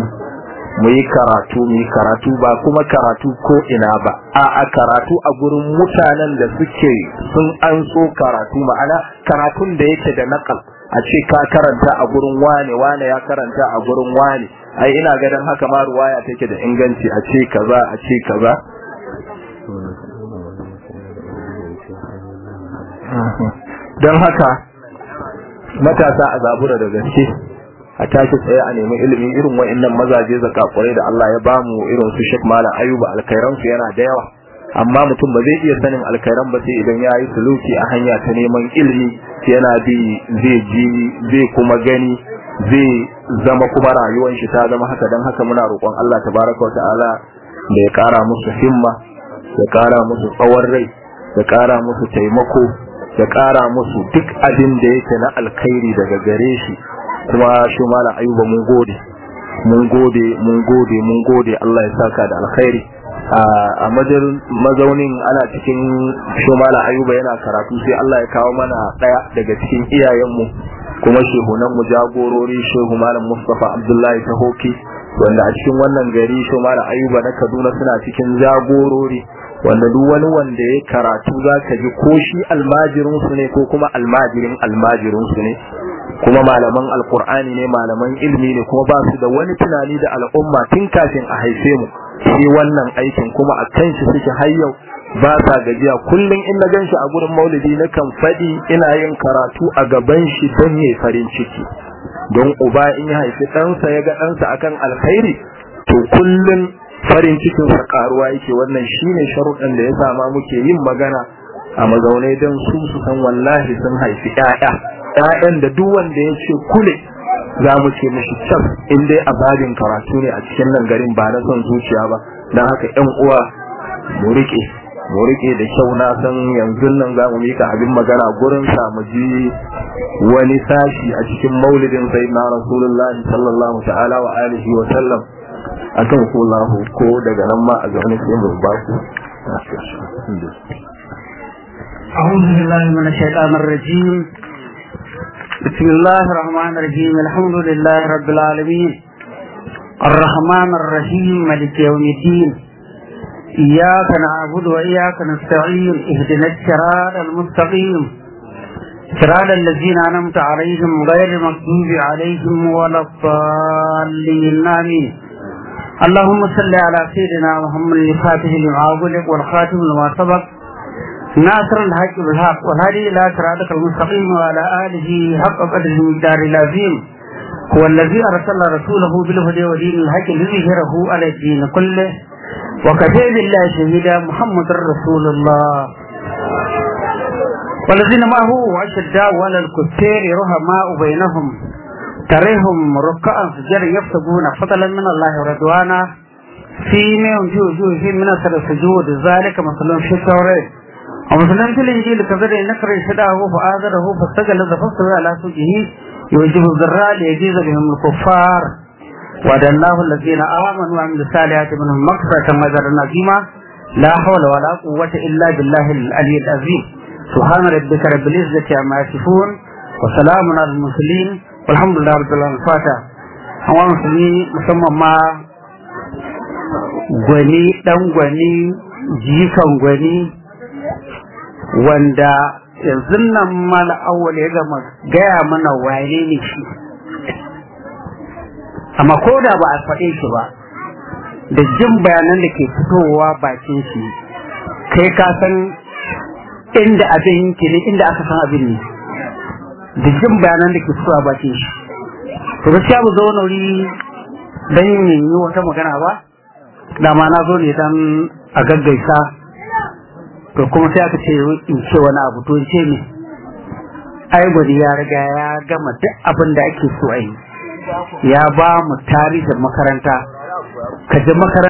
ba kuma karatu ko ina ba, a karatu a gurin mutanen da suke sun an so karatu, ma'ana karatun da yake da nakal, a ce ka karanta a gurin wane ya karanta a gurin wane. Ai ina ganin haka ma ruwaya take da inganci, a ce kaza don haka matasa a zabura da gaske, a tashi tsaye a nemi ilimi. Irin wa'annan mazaje zakakurai da Allah ya bamu irin su Sheikh Malam Ayuba, alkhairan su yana da yawa, amma mutum ba zai iya sanin alkhairan ba sai idan ya yi suluki a hanya ta neman ilimi, yana bi, zai ji, zai kuma gani, zai zama kuma rayuwar shi ta zama haka. Dan haka muna roƙon Allah tabaraka wa ta'ala da ya ƙara musu himma, ya ƙara musu tsawon rai, ya ƙara musu taimako, ya ƙara musu duk abin da yake na alkhairi daga gare shi. Kuma shi Malam Ayuba mun gode Allah ya saka da alkhairi. A mazaunin ana cikin shi Malam Ayuba yana karatu, sai Allah ya kawo mana daya daga cikin iyayenmu kuma shehunan mu jagorori, Shehu Malam Mustafa Abdullahi Tahoki, wanda a cikin wannan gari shi Malam Ayuba na Kaduna suna cikin jagorori, wanda duk wani wanda ya karatu zaka ji ko shi almajirin su ne ko kuma almajirin su ne, kuma malaman alkur'ani ne, malaman ilmi ne, kuma ba su da wani tunani da al'umma tun kafin a haife mu shi wannan aikin, kuma a kan shi suke har yau ba sa gajiya. Kullum in na ganshi a gurin maulidi na kan faɗi ina yin karatu a gaban shi don yayi farin ciki, don uba in ya haifi ɗansa ya ga ɗansa akan alkhairi to kullum farin cikin sa karuwa yake. Wannan shine sharuɗin da ya sama muke yin magana a mazaunai don su san wallahi sun haifi ƴaƴan da duk wanda ya ce kule za mu ce mishi can, in dai a babin karatu ne a cikin nan garin, ba na son zuciya ba. Dan haka ƴan uwa mu rike da kyau. Na san yanzu nan za mu mika abin magana gurin sa mu ji wani sashi a cikin maulidin sayyidina Rasulullahi sallallahu ta'ala wa alihi wa sallam akan kullahu, ko daga nan ma a zaune sai mu ba ku. أعوذ بالله من الشيطان الرجيم. بسم الله الرحمن الرحيم. الحمد لله رب العالمين الرحمن الرحيم مالك يوم الدين. إياك نعبد وإياك نستعين. اهدنا الصراط المستقيم صراط الذين أنعمت عليهم غير المغضوب عليهم ولا الضالين. آمين. اللهم صل على سيدنا محمد الفاتح لما أغلق والخاتم لما سبق ناصر الحق بالحق والهادي إلى صراطك المستقيم وعلى آله حق قدره المقدار العظيم. هو الذي أرسل رسوله بالهدى ودين الحق ليظهره على الدين كله وكفى بالله شهيدا. محمد رسول الله. والذين معه أشداء على الكفار رحماء بينهم تريهم ركعا سجدا يبتغون فضلا من الله ورضوانا فيما وجوههم من أثر السجود ذلك مثل في التوراة ومثلا في الإنجيل كذلك نكر شداه فآذره فاستجلد فصل على سجه يوجب الذراء ليجيز بهم الكفار وعد الله الذين آمنوا وعملوا الصالحات منهم مغفرة وأجرا عظيما لا حول ولا قوة إلا بالله العلي العظيم سبحان ربك رب العزة عما يصفون وسلام على المرسلين والحمد لله رب العالمين. الفاتحة. أما المسلمين مسمى ما gwani dan gwani jikan gwani wanda yanzu nan mala awwal ya gama gaya mana wane ne shi, amma ko da ba a faɗe shi ba da jin bayanan da ke fitowa bakin shi kai ka san inda abin yake ne, inda aka san abin ne da jin bayanan da ke fitowa bakin shi. To gaskiya mu zo wani wuri dan yin yi wata magana ba, dama na zo ne dan a gaggaisa, to kuma sai aka ce in ce wani abu, to in ce ne ai gwani ya riga ya gama duk abin da ake so a yi, ya ba mu tarihin makaranta, ka ji makaranta